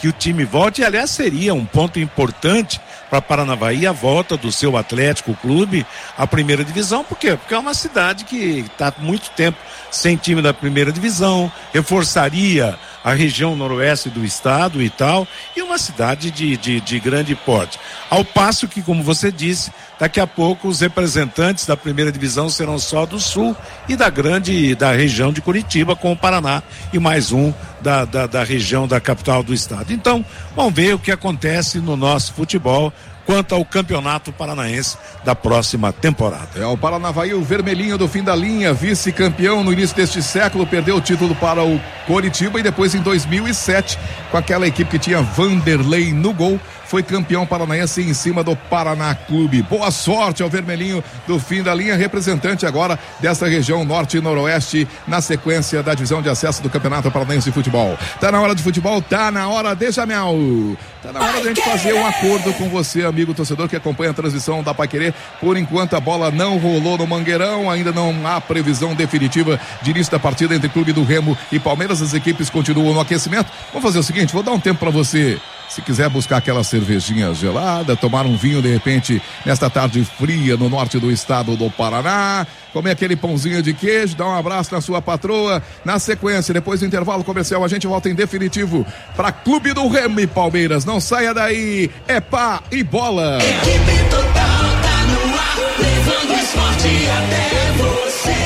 que o time volte, e aliás seria um ponto importante para Paranavaí a volta do seu Atlético Clube à primeira divisão. Por quê? Porque é uma cidade que está há muito tempo sem time da primeira divisão, reforçaria a região noroeste do estado e tal, e uma cidade de, de, de grande porte. Ao passo que, como você disse, daqui a pouco os representantes da primeira divisão serão só do sul e da grande, da região de Curitiba com o Paraná, e mais um da, da, da região da capital do estado. Então, vamos ver o que acontece no nosso futebol quanto ao Campeonato Paranaense da próxima temporada. É o Paranavaí, o vermelhinho do fim da linha, vice-campeão no início deste século, perdeu o título para o Coritiba e depois em dois mil e sete, com aquela equipe que tinha Vanderlei no gol, foi campeão paranaense em cima do Paraná Clube. Boa sorte ao vermelhinho do fim da linha, representante agora dessa região norte e noroeste na sequência da divisão de acesso do Campeonato Paranaense de Futebol. Tá na hora de futebol, tá na hora de Jamel. Tá na hora de a gente fazer um acordo com você, amigo torcedor que acompanha a transmissão da Paiquerê. Por enquanto a bola não rolou no Mangueirão, ainda não há previsão definitiva de início da partida entre Clube do Remo e Palmeiras. As equipes continuam no aquecimento. Vamos fazer o seguinte, vou dar um tempo para você. Se quiser buscar aquela cervejinha gelada, tomar um vinho de repente nesta tarde fria no norte do estado do Paraná, comer aquele pãozinho de queijo, dar um abraço na sua patroa. Na sequência, depois do intervalo comercial, a gente volta em definitivo para Clube do Remo e Palmeiras. Não saia daí, é pá e bola. Equipe total tá no ar, levando o esporte até você.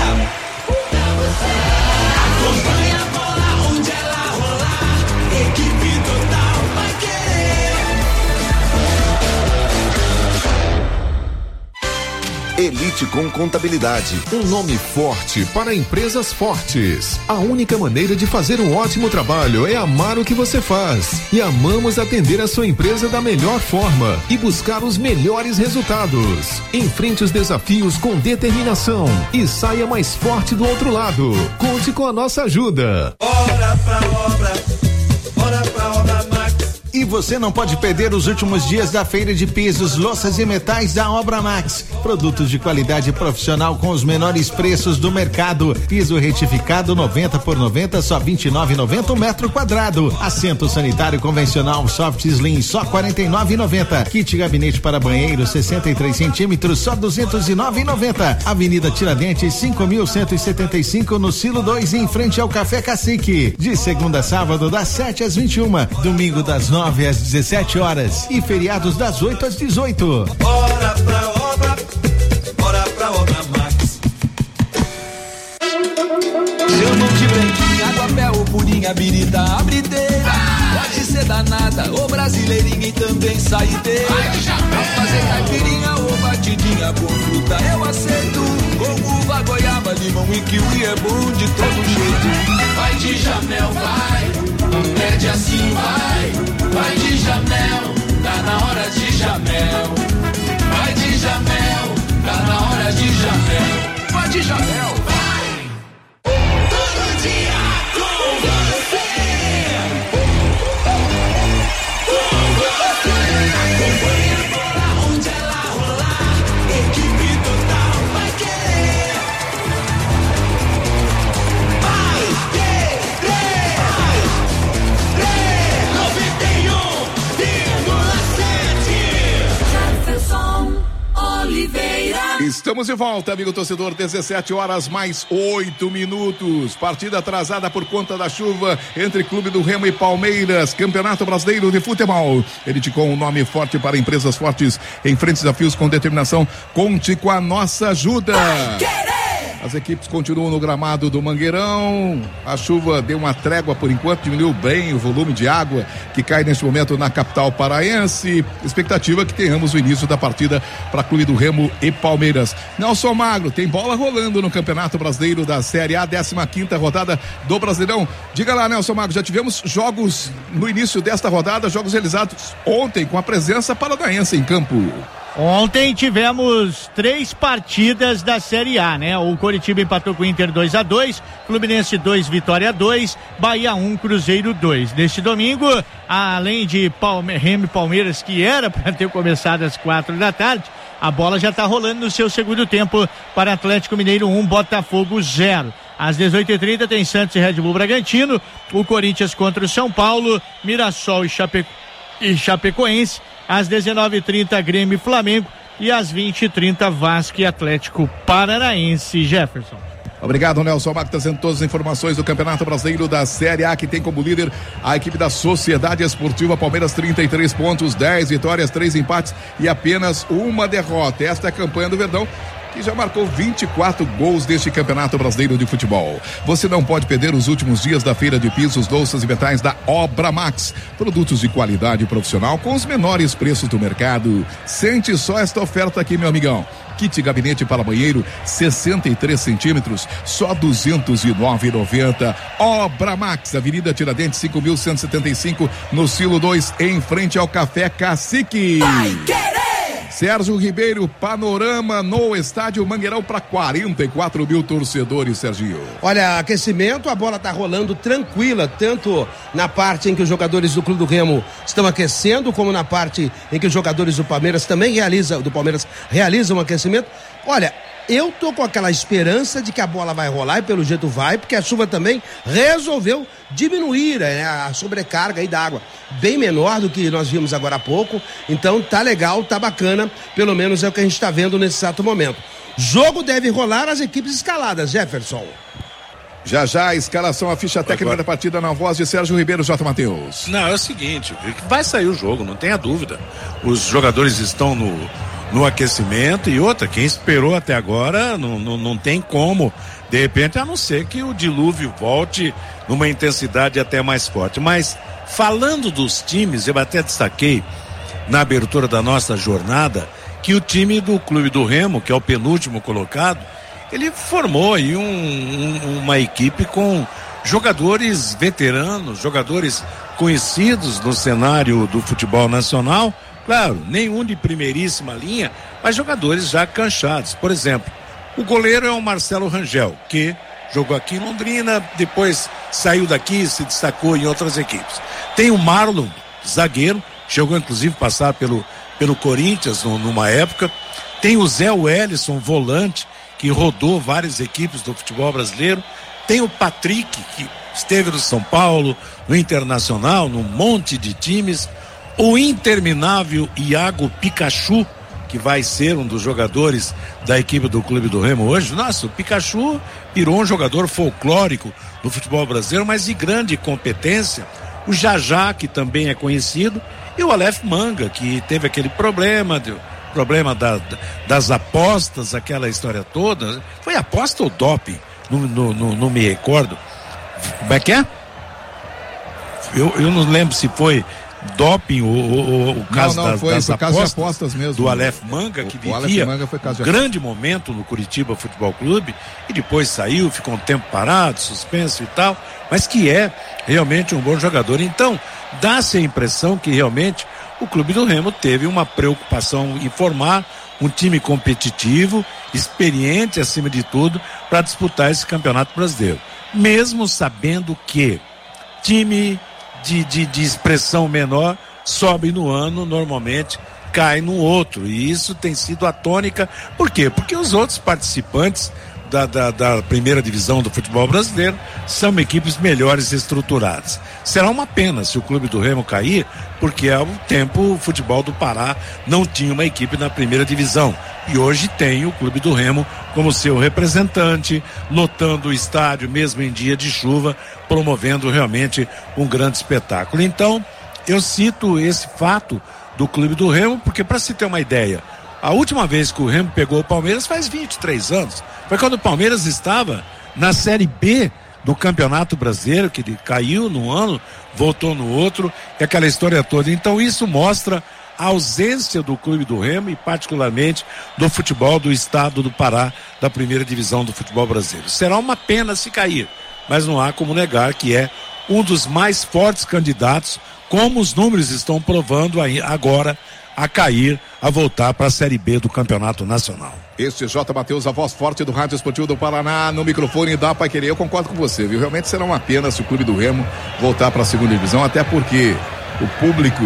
Acompanha a bola onde ela rolar. Equipe total vai querer. Elite com Contabilidade, um nome forte para empresas fortes. A única maneira de fazer um ótimo trabalho é amar o que você faz. E amamos atender a sua empresa da melhor forma e buscar os melhores resultados. Enfrente os desafios com determinação e saia mais forte do outro lado. Conte com a nossa ajuda. Bora pra obra, bora pra obra Max. E você não pode perder os últimos dias da feira de pisos, louças e metais da Obra Max. Produtos de qualidade profissional com os menores preços do mercado. Piso retificado noventa por noventa, só vinte e nove reais e noventa centavos o metro quadrado. Assento sanitário convencional Soft Slim, só quarenta e nove reais e noventa centavos. Kit gabinete para banheiro sessenta e três centímetros, só duzentos e nove reais e noventa centavos. Avenida Tiradentes, cinco mil cento e setenta e cinco, no Silo dois, em frente ao Café Cacique. De segunda a sábado, das sete às vinte e uma, domingo das nove às dezessete horas e feriados das oito às dezoito. Bora pra obra, bora pra obra Max. Seu mão de branquinha, água, pé ou purinha, birita, abrideira. Pode ser danada ou brasileirinha e também saideira. Pra fazer caipirinha ou batidinha com fruta eu aceito. Com uva, goiaba, limão e kiwi é bom de todo jeito. Vai de Jamel, vai. Pede assim, vai. Vai de Jamel, tá na hora de Jamel. Vai de Jamel, tá na hora de Jamel. Vai de Jamel, vai. Todo dia com você. Com você. Acompanha a bola onde ela rolar. Equipe total vai querer. Vai querer. noventa e um vírgula sete. Jefferson Oliveira. Estamos de volta, amigo torcedor, dezessete horas mais oito minutos. Partida atrasada por conta da chuva entre Clube do Remo e Palmeiras. Campeonato Brasileiro de Futebol. Elite com um nome forte para empresas fortes. Enfrente desafios com determinação. Conte com a nossa ajuda. As equipes continuam no gramado do Mangueirão. A chuva deu uma trégua por enquanto, diminuiu bem o volume de água que cai neste momento na capital paraense. Expectativa que tenhamos o início da partida para Clube do Remo e Palmeiras. Nelson Magro, tem bola rolando no Campeonato Brasileiro da Série A, décima quinta rodada do Brasileirão. Diga lá, Nelson Magro, já tivemos jogos no início desta rodada, jogos realizados ontem com a presença paranaense em campo. Ontem tivemos três partidas da Série A, né? O Coritiba empatou com o Inter dois a dois, Fluminense dois, Vitória dois, Bahia um, Cruzeiro dois. Neste domingo, além de Palme- Remo e Palmeiras, que era para ter começado às quatro da tarde, a bola já está rolando no seu segundo tempo para Atlético Mineiro um, Botafogo zero. Às dezoito e trinta tem Santos e Red Bull Bragantino, o Corinthians contra o São Paulo, Mirassol e, Chape... e Chapecoense. Às dezenove e trinta Grêmio e Flamengo e às vinte e trinta Vasco e Atlético Paranaense. Jefferson. Obrigado, Nelson Marques, trazendo todas as informações do Campeonato Brasileiro da Série A, que tem como líder a equipe da Sociedade Esportiva Palmeiras, trinta e três pontos, dez vitórias, três empates e apenas uma derrota. Esta é a campanha do Verdão, que já marcou vinte e quatro gols deste Campeonato Brasileiro de Futebol. Você não pode perder os últimos dias da feira de pisos, louças e metais da Obra Max. Produtos de qualidade profissional com os menores preços do mercado. Sente só esta oferta aqui, meu amigão. Kit gabinete para banheiro, sessenta e três centímetros, só duzentos e nove reais e noventa centavos. Obra Max, Avenida Tiradentes, cinco mil cento e setenta e cinco, no Silo dois, em frente ao Café Cacique. Vai querer! Sérgio Ribeiro, panorama no estádio Mangueirão para quarenta e quatro mil torcedores, Serginho. Olha, aquecimento, a bola tá rolando tranquila, tanto na parte em que os jogadores do Clube do Remo estão aquecendo, como na parte em que os jogadores do Palmeiras também realizam, do Palmeiras realizam um aquecimento. Olha, eu tô com aquela esperança de que a bola vai rolar, e pelo jeito vai, porque a chuva também resolveu diminuir, né, a sobrecarga aí da água, bem menor do que nós vimos agora há pouco. Então tá legal, tá bacana, pelo menos é o que a gente tá vendo nesse exato momento. Jogo deve rolar, as equipes escaladas, Jefferson. Já já a escalação, a ficha técnica Agora. da partida na voz de Sérgio Ribeiro. J. Matheus. Não, é o seguinte, vai sair o jogo, não tenha dúvida. Os jogadores estão no no aquecimento, e outra, quem esperou até agora não, não, não tem como, de repente, a não ser que o dilúvio volte numa intensidade até mais forte. Mas falando dos times, eu até destaquei na abertura da nossa jornada que o time do Clube do Remo, que é o penúltimo colocado, ele formou aí um, um, uma equipe com jogadores veteranos, jogadores conhecidos no cenário do futebol nacional. Claro, nenhum de primeiríssima linha, mas jogadores já canchados. Por exemplo, o goleiro é o Marcelo Rangel, que jogou aqui em Londrina, depois saiu daqui e se destacou em outras equipes. Tem o Marlon, zagueiro, chegou inclusive a passar pelo, pelo Corinthians no, numa época. Tem o Zé Wellison, volante, que rodou várias equipes do futebol brasileiro. Tem o Patrick, que esteve no São Paulo, no Internacional, num monte de times. O interminável Iago Pikachu, que vai ser um dos jogadores da equipe do Clube do Remo hoje. Nossa, o Pikachu virou um jogador folclórico no futebol brasileiro, mas de grande competência. O Jajá, que também é conhecido, e o Aleph Manga, que teve aquele problema, de, problema da, das apostas, aquela história toda. Foi aposta ou doping? Não, não, não, não me recordo. Como é que é? Eu, eu não lembro se foi doping ou, ou, ou o caso não, não, das, foi, das foi apostas, caso de apostas mesmo, do Aleph Manga, que o, vivia o Manga foi caso um de grande momento no Curitiba Futebol Clube e depois saiu, ficou um tempo parado, suspenso e tal, mas que é realmente um bom jogador. Então, dá-se a impressão que realmente o Clube do Remo teve uma preocupação em formar um time competitivo, experiente acima de tudo, para disputar esse Campeonato Brasileiro. Mesmo sabendo que time de, de, de expressão menor sobe no ano, normalmente cai no outro. E isso tem sido a tônica. Por quê? Porque os outros participantes da, da, da primeira divisão do futebol brasileiro são equipes melhores estruturadas. Será uma pena se o Clube do Remo cair, porque há um tempo o futebol do Pará não tinha uma equipe na primeira divisão. E hoje tem o Clube do Remo como seu representante, lotando o estádio mesmo em dia de chuva, promovendo realmente um grande espetáculo. Então, eu cito esse fato do Clube do Remo, porque, para se ter uma ideia, a última vez que o Remo pegou o Palmeiras faz vinte e três anos. Foi quando o Palmeiras estava na Série B do Campeonato Brasileiro, que ele caiu num ano, voltou no outro, e aquela história toda. Então isso mostra a ausência do Clube do Remo e particularmente do futebol do estado do Pará, da primeira divisão do futebol brasileiro. Será uma pena se cair, mas não há como negar que é um dos mais fortes candidatos, como os números estão provando aí agora, a cair, a voltar para a Série B do Campeonato Nacional. Este J. Matheus, a voz forte do Rádio Esportivo do Paraná, no microfone da Paiquerê. Eu concordo com você, viu? Realmente será uma pena se o Clube do Remo voltar para a segunda divisão, até porque o público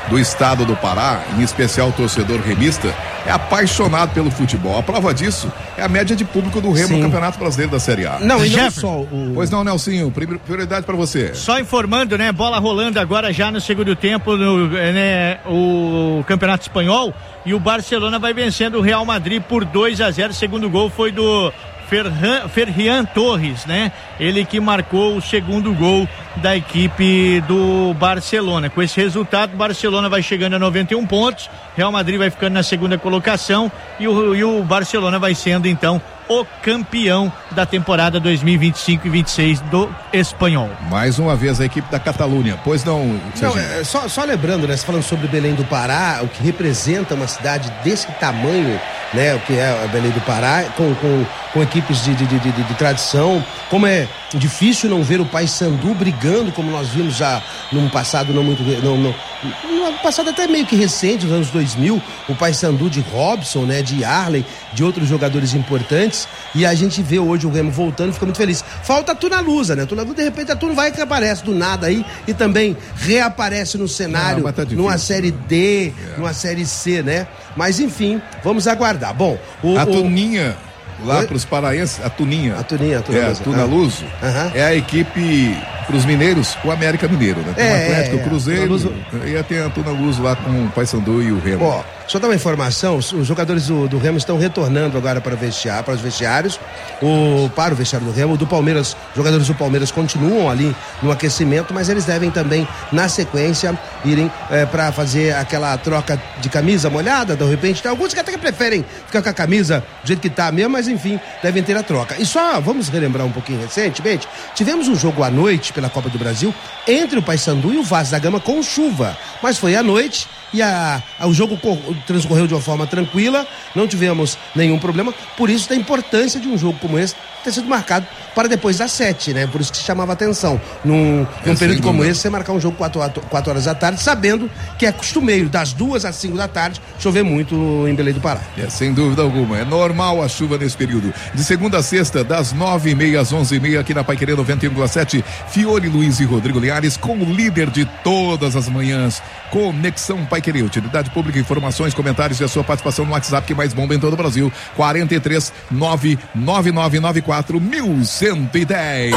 do estado do Pará, em especial o torcedor remista, é apaixonado pelo futebol. A prova disso é a média de público do Remo Sim. no Campeonato Brasileiro da Série A. Não, e não só o... Pois não, Nelsinho, prioridade para você. Só informando, né, bola rolando agora já no segundo tempo no, né, o Campeonato Espanhol, e o Barcelona vai vencendo o Real Madrid por dois a zero. O segundo gol foi do Ferran, Ferran Torres, né? Ele que marcou o segundo gol da equipe do Barcelona. Com esse resultado, o Barcelona vai chegando a noventa e um pontos, Real Madrid vai ficando na segunda colocação e o, e o Barcelona vai sendo então o campeão da temporada dois mil e vinte e cinco e vinte e seis do Espanhol. Mais uma vez a equipe da Catalunha. Pois não, não é, só, só lembrando, né? Você falando sobre Belém do Pará, o que representa uma cidade desse tamanho, né? O que é a Belém do Pará, com, com, com equipes de, de, de, de, de tradição, como é difícil não ver o Paysandu brigando, como nós vimos já num passado não muito, não, não, num passado até meio que recente, nos anos dois mil, o Paysandu de Robson, né? De Arley, de outros jogadores importantes. E a gente vê hoje o Remo voltando e fica muito feliz. Falta a Tuna Lusa, né? Tuna Lusa, de repente, a Tuna vai que aparece do nada aí e também reaparece no cenário, Não, tá numa série D, é. numa série C, né? Mas enfim, vamos aguardar. Bom, o, a Tuninha, o... lá para os paraenses, a Tuninha. A Tuninha, a Tuna é, Lusa. A Tuna ah. Luso, uhum. é a equipe para os mineiros, o América Mineiro, né? Tem é, o Atlético, é, o Cruzeiro, Luso... e tem a Tuna Luso lá com o Paysandu e o Remo. Ó, só dar uma informação, os, os jogadores do, do Remo estão retornando agora para, vestiário, para os vestiários, o, para o vestiário do Remo, do Palmeiras, os jogadores do Palmeiras continuam ali no aquecimento, mas eles devem também, na sequência, irem é, para fazer aquela troca de camisa molhada, de repente, tem alguns que até que preferem ficar com a camisa do jeito que tá mesmo, mas enfim, devem ter a troca. E só, vamos relembrar um pouquinho recentemente, tivemos um jogo à noite pela Copa do Brasil, entre o Paysandu e o Vasco da Gama com chuva, mas foi à noite e a, a, o jogo transcorreu de uma forma tranquila, não tivemos nenhum problema, por isso da importância de um jogo como esse ter sido marcado para depois das sete, né? Por isso que chamava atenção, num, é, num período como esse, você marcar um jogo quatro, quatro horas da tarde, sabendo que é costumeiro das duas às cinco da tarde chover muito em Belém do Pará. É, sem dúvida alguma, é normal a chuva nesse período. De segunda a sexta, das nove e meia às onze e meia, aqui na Paiquerê noventa e um vírgula sete, Fiore Luiz e Rodrigo Linhares, com o líder de todas as manhãs, Conexão Paiquerê, utilidade pública, informações, comentários e a sua participação no WhatsApp que mais bomba em todo o Brasil, quarenta e três, nove nove nove nove quatro, mil cento e dez.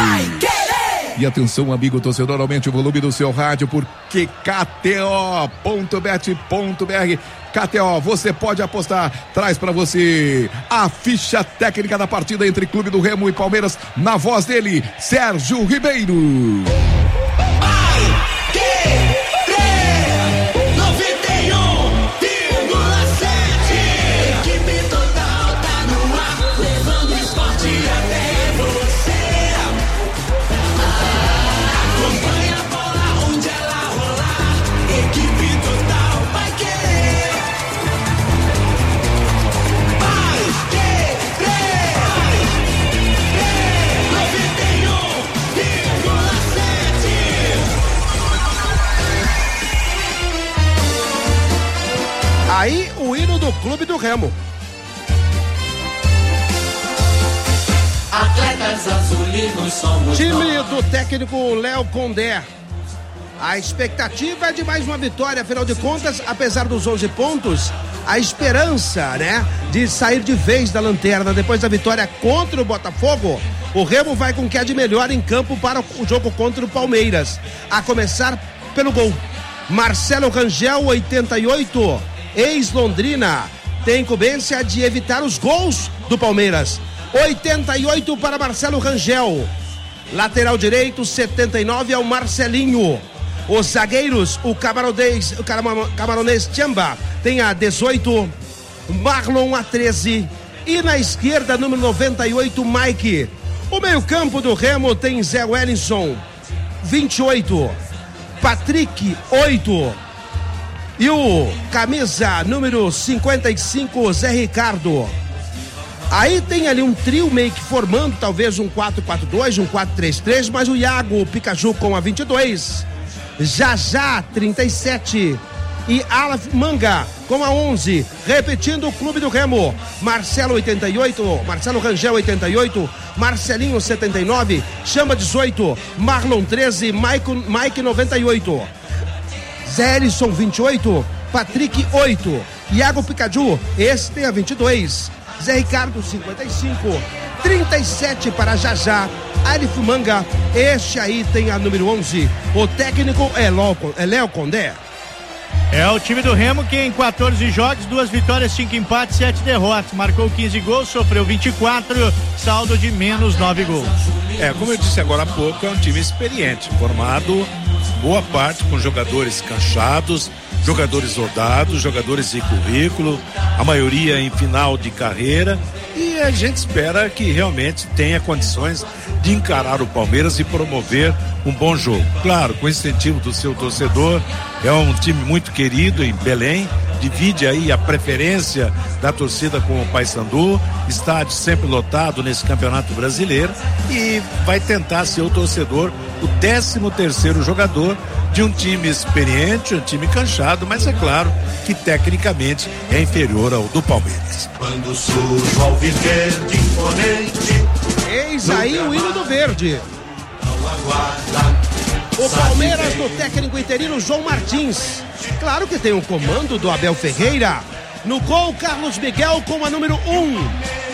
E atenção, amigo torcedor, aumente o volume do seu rádio, porque K T O ponto bet ponto B R, K T O, você pode apostar, traz pra você a ficha técnica da partida entre Clube do Remo e Palmeiras, na voz dele, Sérgio Ribeiro. Aí o hino do Clube do Remo. Atletas azulinos somos Time nós. do técnico Léo Condé. A expectativa é de mais uma vitória, afinal de contas, apesar dos onze pontos, a esperança, né, de sair de vez da lanterna depois da vitória contra o Botafogo. O Remo vai com o que há de melhor em campo para o jogo contra o Palmeiras, a começar pelo gol. Marcelo Rangel, oitenta e oito, ex-Londrina, tem incumbência de evitar os gols do Palmeiras. oitenta e oito para Marcelo Rangel. Lateral direito, setenta e nove, é o Marcelinho. Os zagueiros, o camaronês, o camaronês Chamba tem a dezoito, Marlon a treze e na esquerda, número noventa e oito, Mike. O meio-campo do Remo tem Zé Wellington, vinte e oito, Patrick, oito. E o camisa número cinquenta e cinco, Zé Ricardo. Aí tem ali um trio meio que formando talvez um quatro quatro dois, um quatro três três, mas o Iago Pikachu com a vinte e dois, Jajá, trinta e sete e Alaf Manga com a onze. Repetindo o Clube do Remo: Marcelo, oitenta e oito, Marcelo Rangel, oitenta e oito, Marcelinho, setenta e nove, Chamba, dezoito, Marlon, treze, Mike, Mike noventa e oito. Zé Elisson, vinte e oito. Patrick, oito. Iago Picaju, esse tem a vinte e dois. Zé Ricardo, cinquenta e cinco. trinta e sete para Jajá. Arif Manga, este aí tem a número onze. O técnico é Léo Condé. É o time do Remo que em quatorze jogos, duas vitórias, cinco empates, sete derrotas. Marcou quinze gols, sofreu vinte e quatro, saldo de menos nove gols. É, como eu disse agora há pouco, é um time experiente, formado boa parte com jogadores cansados, jogadores rodados, jogadores de currículo, a maioria em final de carreira, e a gente espera que realmente tenha condições de encarar o Palmeiras e promover um bom jogo. Claro, com o incentivo do seu torcedor, é um time muito querido em Belém, divide aí a preferência da torcida com o Paysandu, estádio sempre lotado nesse Campeonato Brasileiro, e vai tentar ser o torcedor o décimo terceiro jogador de um time experiente, um time canchado, mas é claro que tecnicamente é inferior ao do Palmeiras. Quando surge o alviverde imponente, eis aí o hino do verde. O Palmeiras do técnico interino João Martins. Claro que tem o comando do Abel Ferreira. No gol, Carlos Miguel com a número um.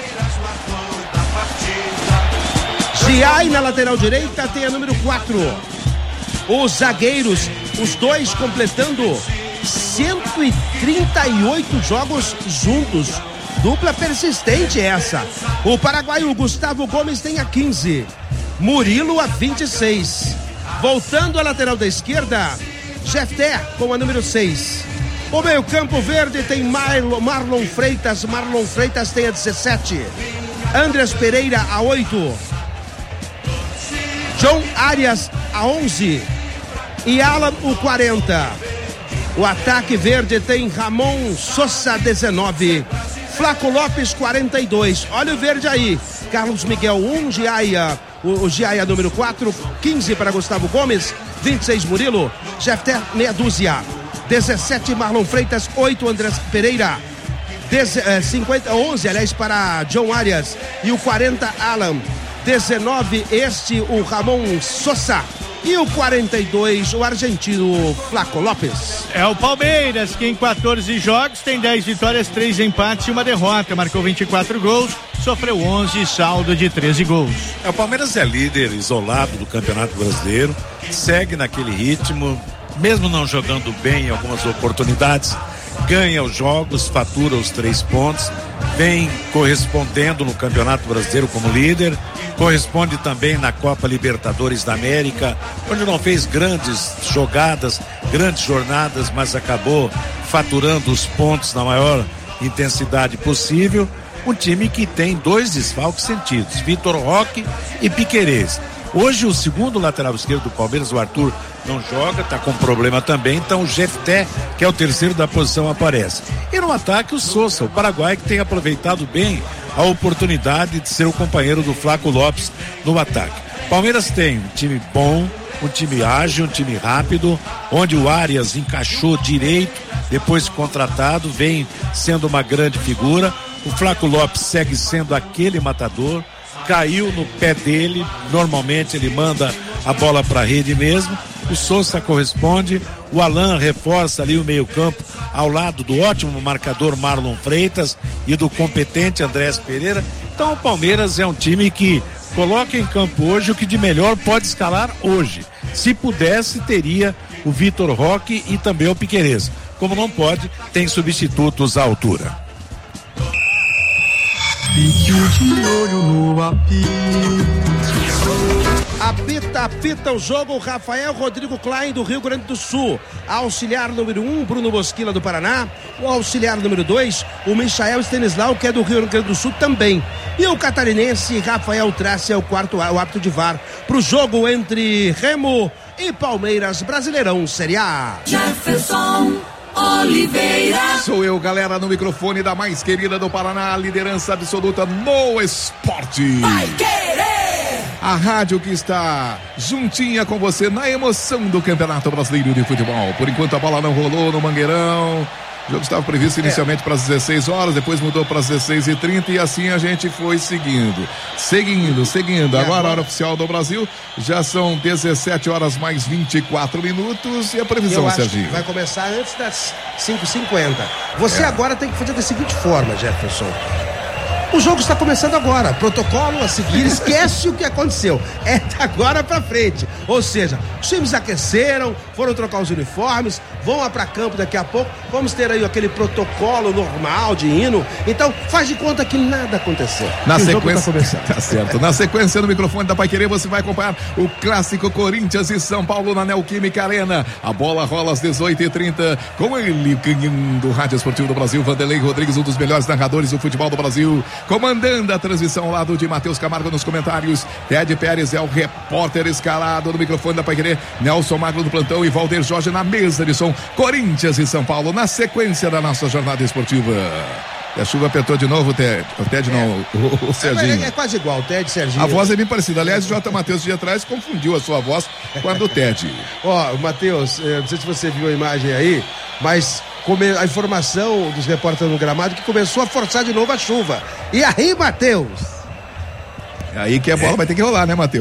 Giai na lateral direita tem a número quatro. Os zagueiros, os dois completando cento e trinta e oito jogos juntos. Dupla persistente essa. O paraguaio Gustavo Gomes tem a quinze. Murilo a vinte e seis. Voltando à lateral da esquerda, Jefté com a número seis. O meio campo verde tem Marlon, Marlon Freitas. Marlon Freitas tem a dezessete. Andrés Pereira a oito. John Arias a onze. E Alan o quarenta. O ataque verde tem Ramon Sosa dezenove. Flaco Lopes quarenta e dois. Olha o verde aí. Carlos Miguel um, Giaia, o, o Giaia número quatro, quinze para Gustavo Gomes, vinte e seis Murilo, Jefté meia dúzia, dezessete Marlon Freitas, oito Andrés Pereira, dez, eh, cinquenta, onze aliás para John Arias e o quarenta Alan, dezenove este o Ramon Sosa. E o quarenta e dois, o argentino Flaco Lopes. É o Palmeiras, que em quatorze jogos tem dez vitórias, três empates e uma derrota. Marcou vinte e quatro gols, sofreu onze, saldo de treze gols. É, o Palmeiras é líder isolado do Campeonato Brasileiro, segue naquele ritmo, mesmo não jogando bem em algumas oportunidades, ganha os jogos, fatura os três pontos, vem correspondendo no Campeonato Brasileiro como líder, corresponde também na Copa Libertadores da América, onde não fez grandes jogadas, grandes jornadas, mas acabou faturando os pontos na maior intensidade possível. Um time que tem dois desfalques sentidos, Vitor Roque e Piquerez. Hoje o segundo lateral esquerdo do Palmeiras, o Arthur, não joga, está com problema também, então o Jefté, que é o terceiro da posição, aparece. E no ataque o Sosa, o paraguaio, que tem aproveitado bem a oportunidade de ser o companheiro do Flaco Lopes no ataque. Palmeiras tem um time bom, um time ágil, um time rápido, onde o Arias encaixou direito, depois contratado, vem sendo uma grande figura. O Flaco Lopes segue sendo aquele matador, caiu no pé dele, normalmente ele manda a bola para a rede mesmo. O Sosa corresponde, o Alan reforça ali o meio-campo ao lado do ótimo marcador Marlon Freitas e do competente Andrés Pereira. Então o Palmeiras é um time que coloca em campo hoje o que de melhor pode escalar hoje. Se pudesse, teria o Vitor Roque e também o Piquerez. Como não pode, tem substitutos à altura. Fique de olho no apito. Apita, apita o jogo Rafael Rodrigo Klein do Rio Grande do Sul. Auxiliar número um, Bruno Bosquila do Paraná. O auxiliar número dois, o Michael Stanislau, que é do Rio Grande do Sul também. E o catarinense Rafael Trace é o quarto, o árbitro de V A R para o jogo entre Remo e Palmeiras, Brasileirão Série A. Jefferson Oliveira. Sou eu, galera, no microfone da mais querida do Paraná, liderança absoluta no esporte. Vai querer! A rádio que está juntinha com você na emoção do Campeonato Brasileiro de Futebol. Por enquanto a bola não rolou no Mangueirão. O jogo estava previsto inicialmente é. para as dezesseis horas, depois mudou para as dezesseis e trinta e assim a gente foi seguindo. Seguindo, seguindo. Agora, agora a hora oficial do Brasil, já são dezessete horas mais vinte e quatro minutos. E a previsão, Serginho? Vai começar antes das cinco e cinquenta. Você é. agora tem que fazer da seguinte forma, Jefferson. O jogo está começando agora. Protocolo a seguir, esquece o que aconteceu. É da agora pra frente. Ou seja, os times aqueceram, foram trocar os uniformes, vão lá pra campo daqui a pouco. Vamos ter aí aquele protocolo normal de hino. Então, faz de conta que nada aconteceu. Na sequência, tá, tá certo. Na sequência, no microfone da Paiquerê, você vai acompanhar o clássico Corinthians e São Paulo na Neoquímica Arena. A bola rola às dezoito e trinta com ele, canhão do Rádio Esportivo do Brasil, Vanderlei Rodrigues, um dos melhores narradores do futebol do Brasil. Comandando a transmissão ao lado de Matheus Camargo nos comentários. Ted Pérez é o repórter escalado no microfone da Paiquerê. Nelson Magro do plantão e Valder Jorge na mesa de som. Corinthians e São Paulo na sequência da nossa jornada esportiva. E a chuva apertou de novo o Ted. O Ted não, é. o, o Serginho. É, é quase igual, o Ted e Serginho. A voz é bem parecida. Aliás, o J. Matheus dia atrás confundiu a sua voz com a do Ted. Ó, oh, Matheus, não sei se você viu a imagem aí, mas a informação dos repórteres no gramado que começou a forçar de novo a chuva. E aí, Matheus? É aí que a bola é. vai ter que rolar, né, Matheus?